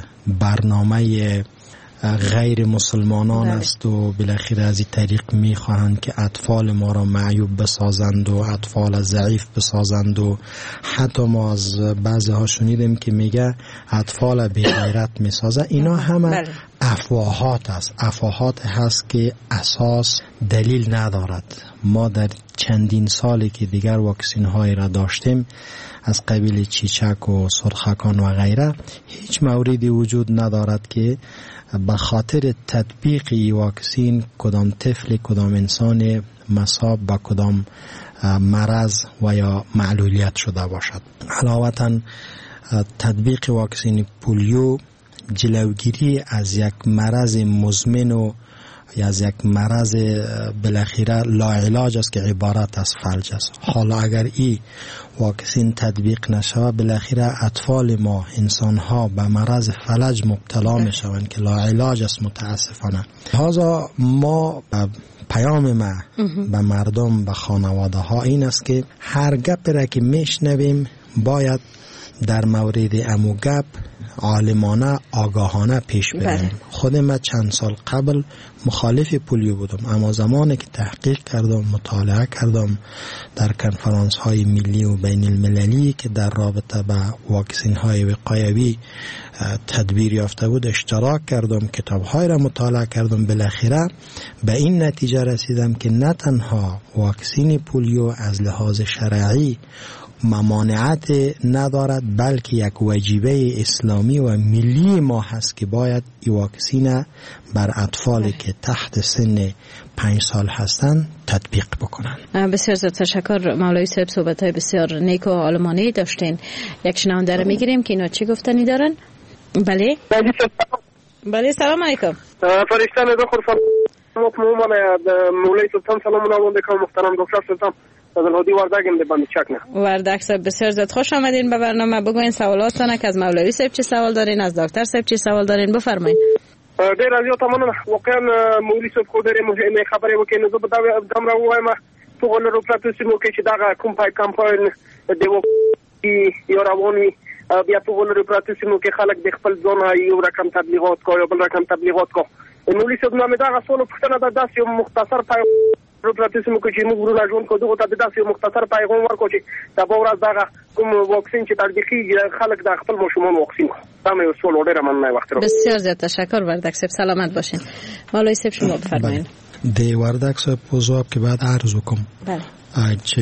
برنامه غیر مسلمانان است و بالاخره از این طریق میخواهند که اطفال ما را معیوب بسازند و اطفال ضعیف بسازند و حتی ما از بعضی ها شنیدیم که میگه اطفال بی غیرت میسازه. اینا همه افواهات است، افواهات هست که اساس دلیل ندارد. ما در چندین سالی که دیگر واکسین هایی را داشتیم از قبیل چیچک و سرخکان و غیره، هیچ موردی وجود ندارد که به خاطر تطبیق واکسین کدام طفل کدام انسان مصاب به کدام مرض و یا معلولیت شده باشد. علاوه تطبیق واکسین پولیو جلوگیری از یک مرض مزمن و یا از یک مرض بالاخره لاعلاج است که عبارت از فلج است. حالا اگر این واکسین تطبیق نشود بالاخره اطفال ما انسان ها به مرض فلج مبتلا می شوند که لاعلاج است متاسفانه. لذا ما پیام ما به مردم به خانواده ها این است که هر گپ را که میشنویم باید در مورد امو گپ عالمانه آگاهانه پیش بریم. خود من چند سال قبل مخالف پولیو بودم، اما زمانی که تحقیق کردم مطالعه کردم در کنفرانس های ملی و بین المللی که در رابطه با واکسین های وقایوی تدبیر یافته بود اشتراک کردم، کتاب های را مطالعه کردم، بالاخره به این نتیجه رسیدم که نه تنها واکسین پولیو از لحاظ شرعی ممانعت ندارد بلکه یک واجبه اسلامی و ملی ما هست که باید این واکسین بر اطفالی که تحت سن پنج سال هستند تطبیق بکنند. بسیار زیاد تشکر مولوی صاحب، صحبت های بسیار نیک و عالمانه داشتین. یک شنونده را میگیریم که اینا چی گفتنی دارن؟ بله بله سلام علیکم. فرشتان دخل سلام مولوی صاحب سلام علیکم محترم دکتر صاحب هادی وردگم به بند چکنه. وردگ صاحب بسیار زیاد خوش آمدین به برنامه. بگوین سوالاتتون که از مولوی صاحب چه سوال دارین، از دکتر صاحب چه سوال دارین، بفرمایید. ډیر زیات مننه. واقعا مولوی صاحب خو ډیره مهمه خبره وکړي. نو زه به دا دم را وایم په غونډو پروتستونو کې چې دا کوم پای کمپاین د یو رواني بیا په غونډو پروتستونو کې خلک د خپل ځان یو رقم تبلیغات کوي او بل رقم تبلیغات کوي. مولوی صاحب نو مې دا غوښتنه پوښتنه ده داسې یو مختصر پای پروتستونو کې چې موږ ورونه ژوند کوو دغه ته داسې یو مختصر پیغام ورکړو چې دا به ورځ دغه کوم واکسین چې تطبیقیږي خلک د خپل ماشومان واکسین کوي. دا مې سوال ډیره مننه وخت رو. بسیار زیاد تشکر وردگ صاحب، سلامت باشین. مولوی صاحب شما بفرمایید. د وردگ صاحب موضوع که بعد عرض وکم. بله. چې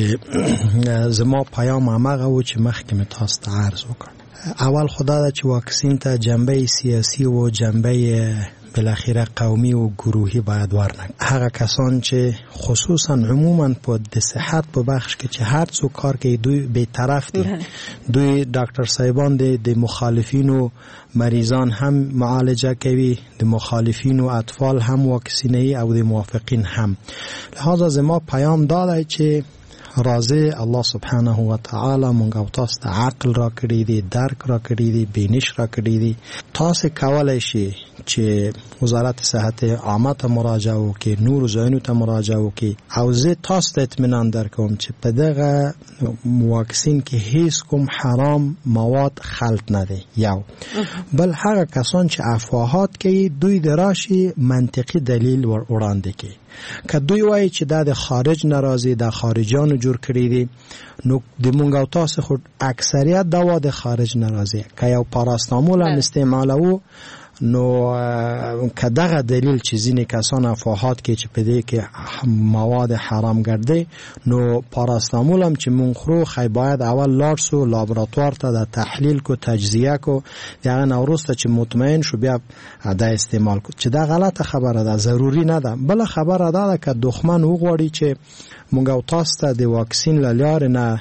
زما پیام هغه و چې مخکې مې تاسو ته عرض وکړ. اول خدا دا چې واکسین ته جنبه سیاسی و جنبه بالاخره قومی و گروهی باید ورنک. هغه کسان چې خصوصا عموما په د صحت په بخش کې چې هر څو کار کوي دوی به طرف دي. دوی ډاکټر صاحبان دي د مخالفین و مریضان هم معالجه کوي، د مخالفین و اطفال هم واکسینی او د موافقین هم. لہذا زما پیام داده چې راضی الله سبحانه و تعالی مونږ او تاسو ته عقل را کړی دی، درک را کړی دی، بینش را کړی دی. تاسو کولای شئ چې وزارت صحت عامه ته مراجعه وکړئ، نور ځایونو ته مراجعه وکړئ او زه تاسو ته اطمینان درکوم چې په دغه واکسین کې هیڅ کوم حرام مواد خلط نه دی. یو بل هغه کسان چې افواهات کوي دوی دراشي منطقي دلیل ور وړاندې کوي. که دوی وایي چې دا د خارج ناراضي د خارجانو جوړ کړی دي، نو د مونږ او تاسو خو اکثریت دوا د خارج ناراضي که یو پاراستامول هم استعمالو نو که دغه دلیل چې ځینې کسان افواهات کې چې په دې کې مواد حرام ګرځي نو پاراستامول هم چې مونږ خورو خی باید اول لاړ سو لابراتوار ته د تحلیل کو تجزیه کو دغه نورسته چې مطمئن شو بیا د استعمال کو. چې دا غلطه خبره ده، ضروری نه ده. بل خبره ده که دښمن وغواړي چې مونږ او تاسو ته د واکسین لاره نه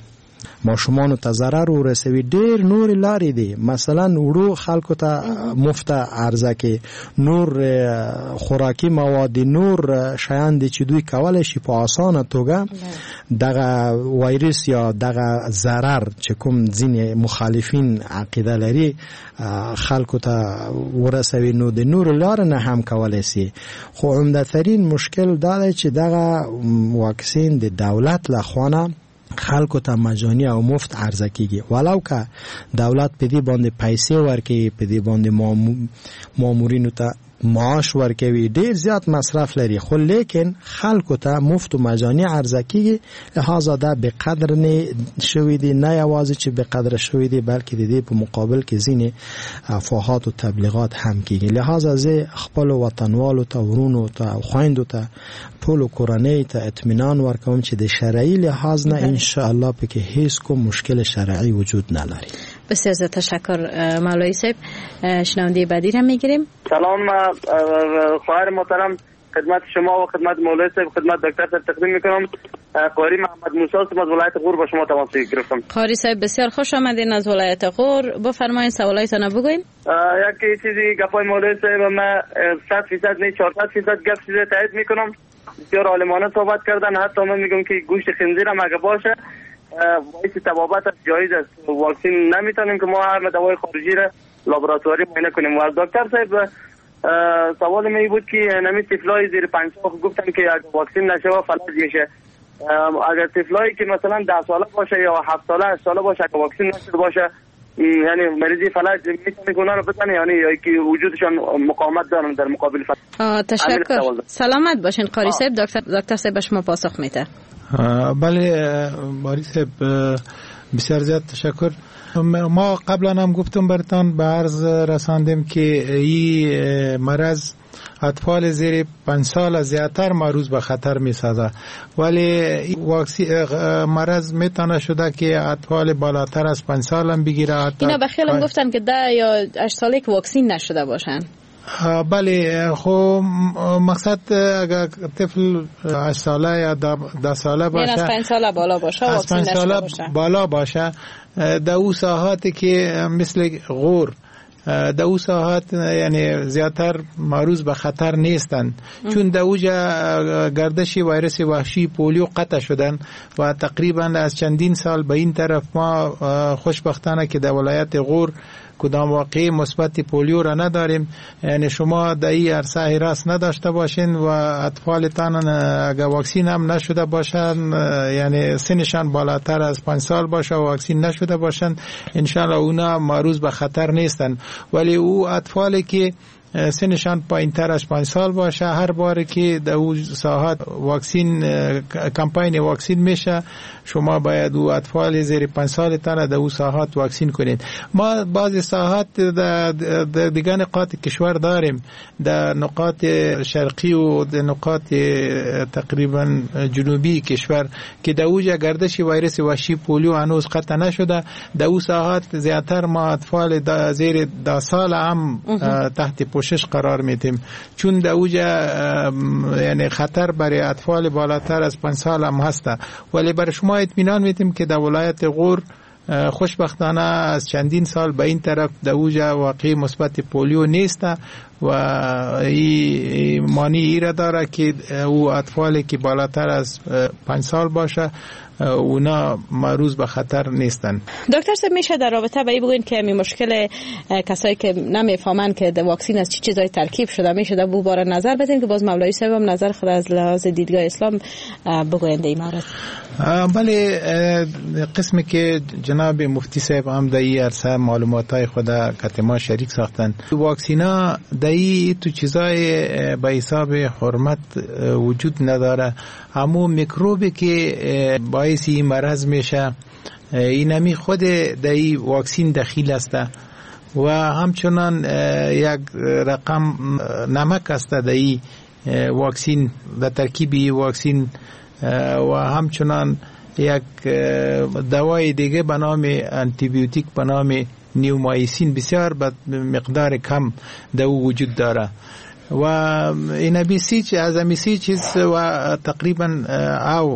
ماشومان ته ضرر ورسوي. ډیر نور لارې دي، مثلا وړو خلکو ته مفت عرضه کې نور خوراکي مواد، نور شیان دي چې دوی کولای شي په اسانه توګه دغه وایرس یا دغه ضرر چې کوم ځینې مخالفین عقیده لري خلکو ته ورسوي، نو د نور لار نه هم کولای شي. خو عمده ترین مشکل دا دی چې دغه واکسین د دولت لخوا خلکو ته مجانی او مفت عرضه کیږي، ولو که دولت په دې باندې پیسې ورکوي، په دې باندې مامورینو ته معاش ورکوي، ډیر زیات مصرف لري، خو لیکن خلکو ته مفت و مجانی عرضه کیږي. لہذا دا به قدر نه شوی دی، نه یوازې چې به قدر شوی دی بلکې د دې په مقابل کې ځینې افواهات او تبلیغات هم کیږي. لہذا زه خپل وطنوالو ته، ورونو ته، خويندو ته، ټولو کورنۍ ته اطمینان ورکوم چې د شرعي لحاظ نه ان شاء الله پکې هیڅ کوم مشکل شرعي وجود نه لري. بسیار زیاد تشکر مولوی صاحب. شنونده بعدی را میگیریم. سلام خواهر محترم، خدمت شما و خدمت مولوی صاحب، خدمت دکتر صاحب تقدیم میکنم. قاری محمد موسی هستم از ولایت غور، با شما تماس گرفتم. قاری صاحب بسیار خوش آمدین از ولایت غور. بفرمایید سوالایتان بگوین. یک چیزی گپای مولوی صاحب من صد فیصد نه چهارصد فیصد گپ چیزی تایید میکنم. بسیار عالمانه صحبت کردن، حتی من میگم که گوشت خنزیر هم اگه باشه باعث تبابت جایز است، واکسین نمیتونیم که ما هر دوای خارجی را لابراتواری معاینه کنیم. و از دکتر صاحب سوال می بود که نمی طفلای زیر پنج سال گفتن که اگه واکسین نشه فلج میشه. اگر طفلایی که مثلا ده ساله باشه یا هفت ساله هشت ساله باشه که واکسین نشده باشه، یعنی مریضی فلج میتونه گونه رو بزنه، یعنی یا که وجودشان مقاومت دارن در مقابل فلج. تشکر، سلامت باشین قاری صاحب. دکتر دکتر صاحب شما پاسخ میده. بله باری صاحب بسیار زیاد تشکر. ما قبلا هم گفتم برتان به عرض رساندیم که این مرض اطفال زیر پنج سال زیادتر معرض به خطر می سازه، ولی واکسین مرض میتونه شده که اطفال بالاتر از پنج سال هم بگیره. اینا به خیلی گفتن که ده یا هشت ساله که واکسین نشده باشن. بله، خب مقصد اگر طفل هشت ساله یا ده ساله باشه، یعنی از پنج ساله بالا باشه، از پنج ساله بالا باشه، در او ساحاتی که مثل غور در او ساحات یعنی زیادتر معرض به خطر نیستن، چون در اوجا گردش ویروس وحشی پولیو قطع شدن و تقریبا از چندین سال به این طرف ما خوشبختانه که در ولایت غور کدام واقعی مثبت پولیو را نداریم. یعنی شما در این عرصه حراس نداشته باشین و اطفالتان اگر واکسین هم نشده باشن، یعنی سنشان بالاتر از پنج سال باشه و واکسین نشده باشن، انشاءالله اونا معرض به خطر نیستن. ولی او اطفالی که سنشان پایین تر از پنج سال باشه، هر بار که در او ساحات واکسین کمپاین واکسین میشه، شما باید او اطفال زیر پنج سال تر در او ساحات واکسین کنید. ما بعضی ساحات در دیگر نقاط کشور داریم، در نقاط شرقی و در نقاط تقریبا جنوبی کشور که در اوجا گردش ویروس وحشی پولیو هنوز قطع نشده. در او ساحات زیادتر ما اطفال زیر ده سال هم تحت پوشش قرار میدیم، چون در اوجا یعنی خطر برای اطفال بالاتر از پنج سال هم هسته. ولی برای شما اطمینان میدیم که در ولایت غور خوشبختانه از چندین سال به این طرف در اوجا واقعی مثبت پولیو نیسته و این معنی ای را داره که او اطفالی که بالاتر از پنج سال باشه اونا معرض به خطر نیستن. دکتر صاحب میشه در رابطه با این بگوین که می مشکل کسایی که نمیفهمن که د واکسین از چی چی چیزای ترکیب شده، میشه در بو باره نظر بدین که باز مولوی صاحب هم نظر خود از لحاظ دیدگاه اسلام بگوین در این مورد؟ بله، قسمی که جناب مفتی صاحب هم در این عرصه معلوماتای خود کتما شریک ساختن، واکسینا در این تو چیزای به حساب حرمت وجود نداره. همون میکروبی که باعث این مرض میشه اینمی خود در این واکسین دخیل است و همچنان یک رقم نمک است در این واکسین، در ترکیب واکسین، و همچنان یک دوای دیگه به نام آنتی بیوتیک به نام نیومایسین بسیار به مقدار کم در او وجود داره و این بیسی از امی سی چیز و تقریبا او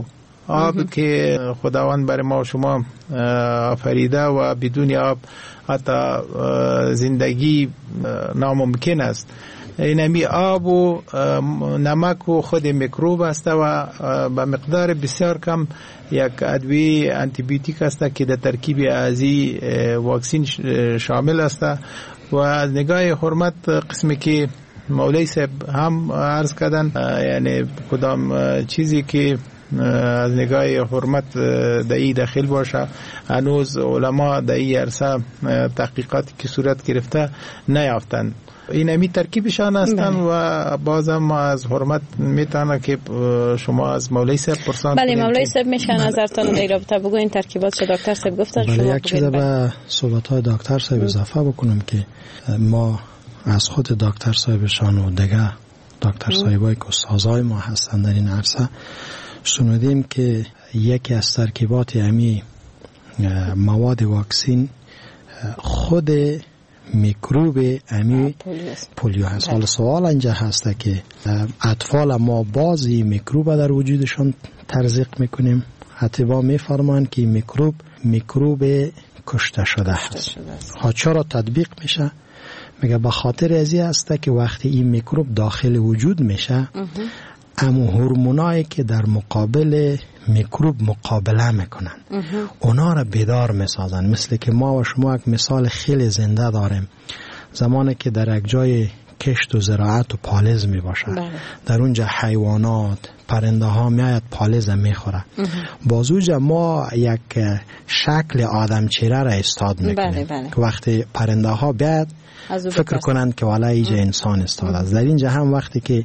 آب که خداوند برای ما و شما آفریده و بدون آب حتی زندگی ناممکن است. اینمی آب و نمک و خود میکروب است و به مقدار بسیار کم یک ادویه آنتی بیوتیک است که در ترکیب ازی واکسین شامل است. و از نگاه حرمت قسمی که مولوی صاحب هم عرض کردن، یعنی کدام چیزی که از نگاه حرمت در این داخل باشه، هنوز علما در این عرصه تحقیقاتی که صورت گرفته نیافتند. این همی ترکیبشان هستند و بازم ما از حرمت میتونه که شما از مولوی صاحب پرسان بله مولوی صاحب میشه نظرتان در رابطه بگو این ترکیبات چه دکتر صاحب گفتن. بله یک چیز به صحبت های دکتر صاحب اضافه بکنم که ما از خود دکتر صاحبشان و دیگه دکتر صاحبای که استادای ما هستند در این عرصه شنیدیم که یکی از ترکیبات همی مواد واکسین خود میکروب امی پولیو هست. حالا سوال اینجا هست که اطفال ما بازی میکروب در وجودشون تزریق میکنیم، حتی با میفرمان که میکروب میکروب کشته شده هست. ها چرا تطبیق میشه؟ میگه به خاطر ازی هست که وقتی این میکروب داخل وجود میشه امو هورمونایی که در مقابل میکروب مقابله میکنن اونا را بیدار میسازن. مثل که ما و شما یک مثال خیلی زنده داریم، زمانی که در یک جای کشت و زراعت و پالز می باشه در اونجا حیوانات پرنده ها میاید پالز میخوره، بازوجا ما یک شکل آدم چهره را استاد میکنیم که وقتی پرنده ها بیاد فکر کنند که والا اینجا انسان استاد است. در اینجا هم وقتی که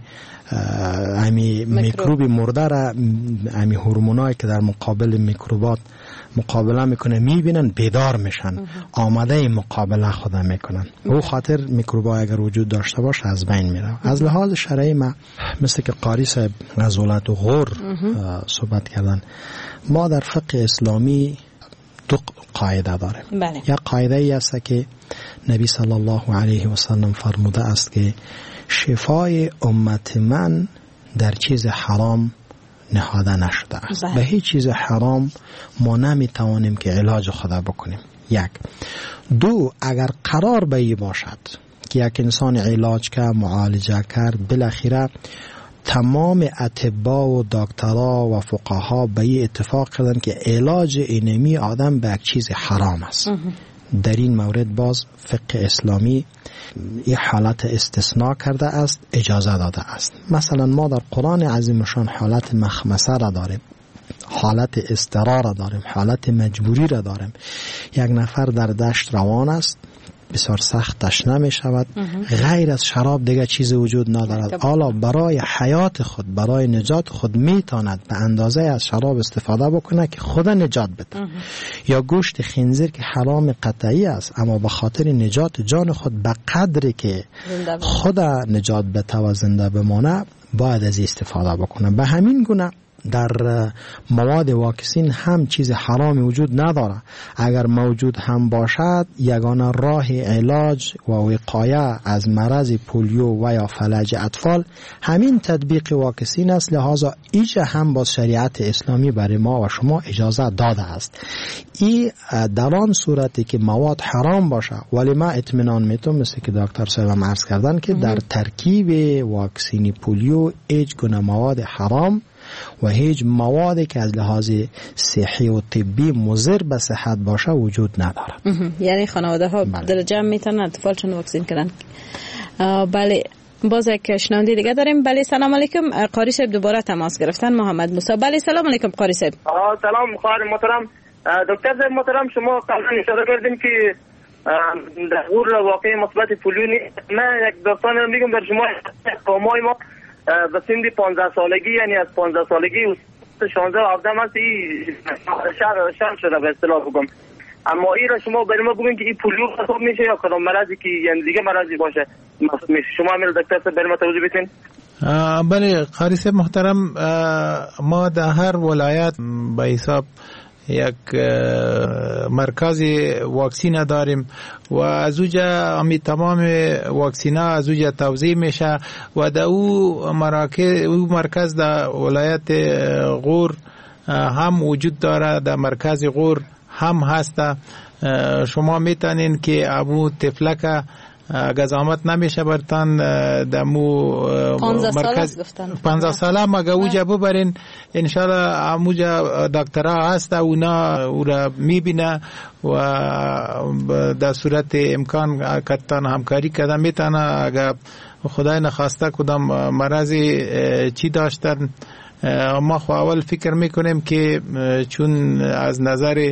امی میکروب مرده را امی هورمونایی که در مقابل میکروبات مقابله میکنه میبینن بیدار میشن، آماده مقابله خود میکنن. او خاطر میکروبا اگر وجود داشته باشه از بین میره. از لحاظ شرعی ما مثل که قاری صاحب غزولت و غور صحبت کردن، ما در فقه اسلامی دو قاعده داریم. بله. یک قاعده ای است که نبی صلی الله علیه و سلم فرموده است که شفای امت من در چیز حرام نهاده نشده است. به هیچ چیز حرام ما نمیتوانیم که علاج خدا بکنیم. یک. دو، اگر قرار به این باشد که یک انسان علاج کرد معالجه کرد، بالاخره تمام اطباء و دکترها و فقها به این اتفاق کردن که علاج اینمی آدم به یک چیز حرام است. در این مورد باز فقه اسلامی این حالت استثناء کرده است، اجازه داده است. مثلا ما در قرآن عظیمشان حالت مخمسه را داریم، حالت اضطرار را داریم، حالت مجبوری را داریم. یک نفر در دشت روان است، بسیار سخت تشنه می شود، غیر از شراب دیگه چیز وجود ندارد، حالا برای حیات خود، برای نجات خود می تاند به اندازه از شراب استفاده بکنه که خود نجات بده. یا گوشت خنزیر که حرام قطعی است اما به خاطر نجات جان خود به قدری که خود نجات بده و زنده بمانه باید از استفاده بکنه. به همین گونه در مواد واکسین هم چیز حرامی وجود نداره. اگر موجود هم باشد یگانه راه علاج و وقایه از مرض پولیو و یا فلج اطفال همین تطبیق واکسین است. لحاظا ایجا هم با شریعت اسلامی برای ما و شما اجازه داده است. این در آن صورتی که مواد حرام باشه، ولی ما اطمینان میتونم مثل که دکتر صاحب عرض کردن که در ترکیب واکسین پولیو هیچ گونه مواد حرام و هیچ موادی که از لحاظ صحی و طبی مضر به صحت باشه وجود نداره. یعنی خانواده ها در جمع میتونن اطفالشون واکسین کنن. بله، باز یک شنونده دیگه داریم. بله سلام علیکم، قاری صاحب دوباره تماس گرفتن. محمد موسی. بله سلام علیکم قاری صاحب. سلام خواهر محترم. دکتر صاحب محترم، شما قبلا اشاره کردین که در غور واقع مثبت پولیو نیست. من یک داستان میگم بر شما. قومای ما به سن پانزده سالگی، یعنی از پانزده سالگی شانزده هفده است شهر شهر شده به اصطلاح بگم. اما این را شما برای ما بگوین که این پولیو حساب میشه یا کدام مرضی که یعنی دیگه مرضی باشه میشه. شما میل دکتر صاحب برای ما توضیح بدین. بله قاری صاحب محترم، ما در هر ولایت به حساب یک مرکز واکسین داریم و از اوجا همی تمام واکسین ها از اوجا توزیع میشه و در او مراکز او مرکز در ولایت غور هم وجود داره، در مرکز غور هم هست. شما میتونین که ابو تفلک اگه زحمت نمیشه برتان دمو مرکز پانزده ساله مگه اوجا ببرین انشالله اموجا دکترها هست اونا او را میبینه و در صورت امکان کتان همکاری کردن میتونه. اگه خدای نخواسته کدام مرضی چی داشتن ما خو اول فکر میکنیم که چون از نظر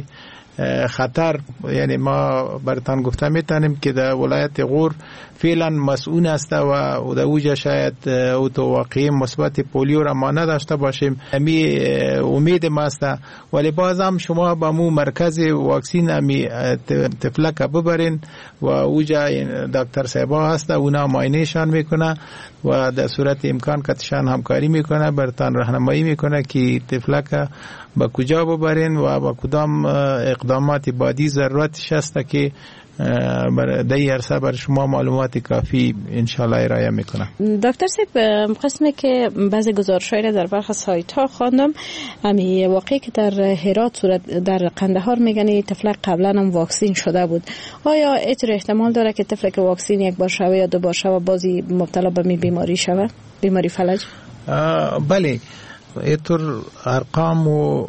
خطر یعنی ما برتان گفته میتونیم که در ولایت غور فعلا مسئول است و در اوجا شاید او تو واقعی مثبت پولیو را ما نداشته باشیم. امی امید ما است، ولی باز هم شما با مو مرکز واکسین امی تفلک ببرین و اوجا دکتر صاحبا هست اونا معاینهشان میکنه و در صورت امکان کتشان همکاری میکنه، برتان راهنمایی میکنه که تفلک با کجا ببرین و با کدام اقدامات بعدی ضرورتش است که در این عرصه بر شما معلومات کافی انشالله ارائه میکنه. دکتر صاحب، قسمی که بعضی گزارش‌های را در برخی سایت ها خواندم، همین واقعی که در هرات صورت در قندهار میگن طفل قبلا هم واکسین شده بود، آیا اینطور احتمال داره که طفل که واکسین یک بار شوه یا دو بار شوه بازی مبتلا به می بیماری شوه، بیماری فلج؟ بله، اینطور ارقام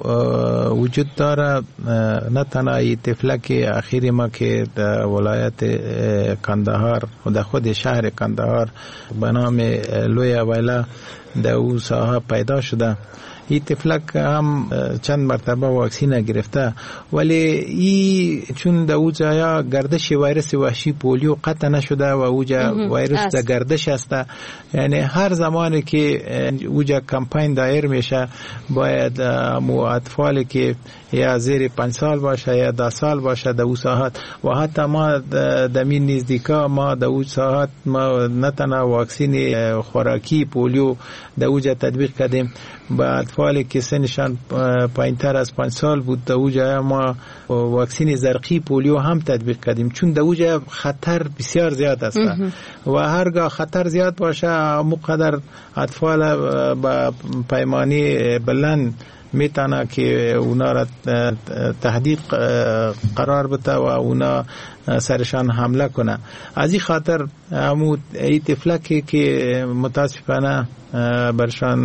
وجود داره. نه تنها این طفلک اخیری ما که در ولایت کندهار و در خود شهر کندهار به نام لوی اویلا در او ساحه پیدا شده، این طفلک هم چند مرتبه واکسین گرفته، ولی ای چون در او جایا گردش ویروس وحشی پولیو قطع نشده و اوجا ویروس در گردش است، یعنی هر زمانی که اوجا کمپین دایر میشه باید مو اطفالی که یا زیر پنج سال باشه یا ده سال باشه در او ساحت و حتی ما در این نزدیکا ما در او ساحت ما نه تنها واکسین خوراکی پولیو در اوجا تطبیق کردیم، با اطفالی که سنشان پایینتر از پنج سال بود در اوجا ما واکسین زرقی پولیو هم تطبیق کردیم، چون در اوجا خطر بسیار زیاد است و هرگاه خطر زیاد باشه مقدر اطفال با پیمانی بلند میتونه که اونا را تهدید قرار بده و اونا سرشان حمله کنه. از این خاطر همون این طفلکی که متاسفانه برشان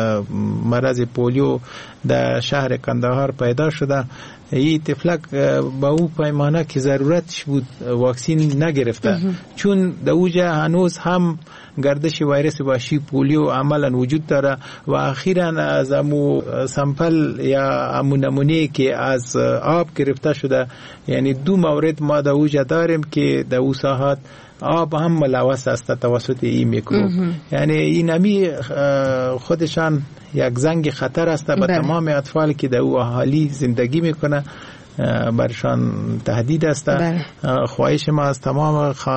مرض پولیو در شهر کندهار پیدا شده، این طفلک با او پیمانه که ضرورتش بود واکسین نگرفته، چون در اوجا هنوز هم گردش ویروس وحشی پولیو عملا وجود داره و اخیراً از امو سامپل یا امو نمونه که از آب گرفته شده، یعنی دو مورد ما در اوجا داریم که در او ساحات آب هم ملوث است توسط این میکروب، یعنی این همی خودشان یک زنگ خطر است به تمام اطفالی که در او اهالی زندگی میکنه، برشان تهدید است. خواهش ما از تمام خ...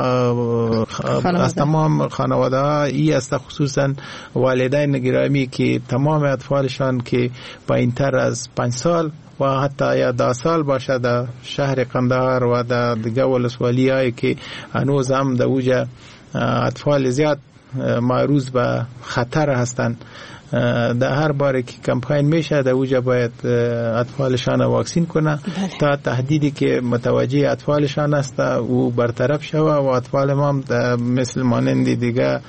از تمام خانواده ها ای است، خصوصا والدین گرامی که تمام اطفالشان که پایینتر از پنج سال و حتی یا ده سال باشه در شهر قندهار و در دیگه ولسوالی هایی که هنوز هم در اوجا اطفال زیاد معروض به خطر هستند، در هر باره که کمپین میشه در اوجا باید اطفالشان واکسین کنه تا تهدیدی که متوجه اطفالشان است او برطرف شوه و اطفال ما مثل مانند دیگه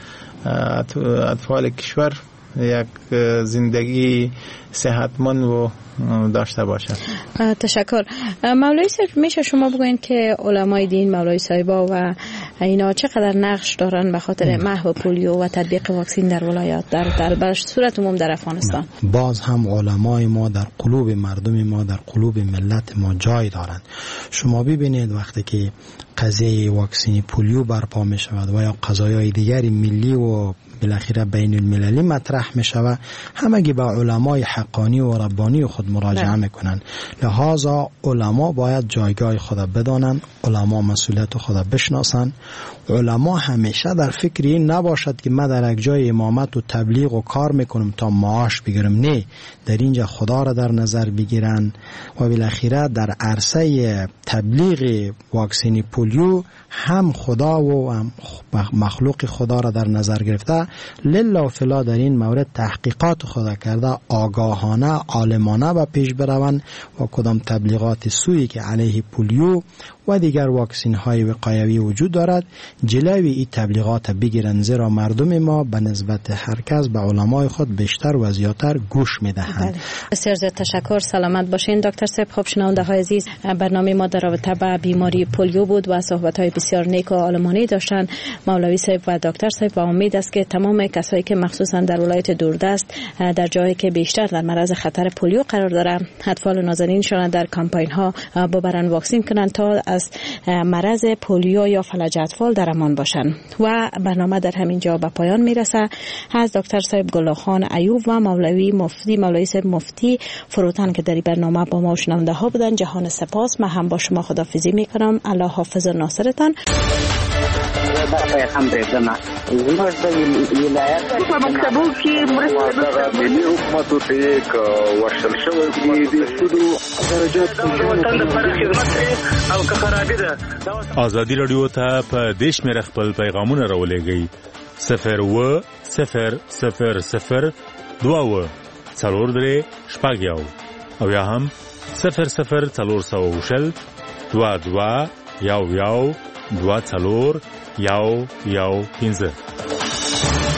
اطفال کشور یک زندگی صحتمند و داشته باشد. تشکر. مولوی صاحب، میشه شما بگوین که علمای دین، مولوی صاحبا و اینا چقدر نقش دارن به خاطر محو پولیو و تطبیق واکسین در ولایات در در بر صورت عموم در افغانستان؟ باز هم علمای ما در قلوب مردم ما، در قلوب ملت ما جای دارند. شما ببینید وقتی که قضیه واکسین پولیو برپا می شود و یا قضایای دیگری ملی و بالاخره بین المللی مطرح می شود، همگی به علمای حقانی و ربانی خود مراجعه می کنند. لذا علما باید جایگاه خود بدانند، علما مسئولیت خود بشناسند. علما همیشه در فکر این نباشد که من در یک جای امامت و تبلیغ و کار میکنم تا معاش بگیرم، نه، در اینجا خدا را در نظر بگیرن و بالاخره در عرصه تبلیغ واکسین پولیو هم خدا و هم مخلوق خدا را در نظر گرفته لله و فلا در این مورد تحقیقات خود کرده آگاهانه عالمانه به پیش بروند و کدام تبلیغات سویی که علیه پولیو و دیگر واکسین های وقایوی وجود دارد جلوی این تبلیغات بگیرند، زیرا مردم ما به نسبت هر کس به علمای خود بیشتر و زیادتر گوش میدهند. بسیار زیاد تشکر. سلامت باشین دکتر صاحب. خب شنونده های عزیز، برنامه ما در رابطه با بیماری پولیو بود و صحبت های بسیار نیک و عالمانه داشتن مولوی صاحب و دکتر صاحب و امید است که تمام کسایی که مخصوصا در ولایت دوردست در جایی که بیشتر در معرض خطر پولیو قرار داره اطفال نازنینشان در کمپاین ها ببرن واکسین کنن تا از مرض پولیو یا فلج اطفال در امان باشن. و برنامه در همین جا به پایان میرسه. از دکتر صاحب گلخان ایوب و مولوی مفتی مولوی صاحب مفتی فروتن که در این برنامه با ما شنونده ها بودن جهان سپاس. من هم با شما خداحافظی میکنم. الله حافظ و ناصرتان. هم برېږدمه زموږ د ولایت په مکتبو کې مرسته ملي حکومتو ته یې که ورشل شوی دي د سودو درجات وطن لپاره خدمت کوي او که خرابي ده. ازادي راډیو ته په دې شمېره خپل پیغامونه راولېږئ صفر اووه صفر صفر صفر دوه اووه څلور درې شپږ یو او یا هم صفر صفر څلور سوه شل دوه دوه یو یو دوه څلور یو یو پنځه.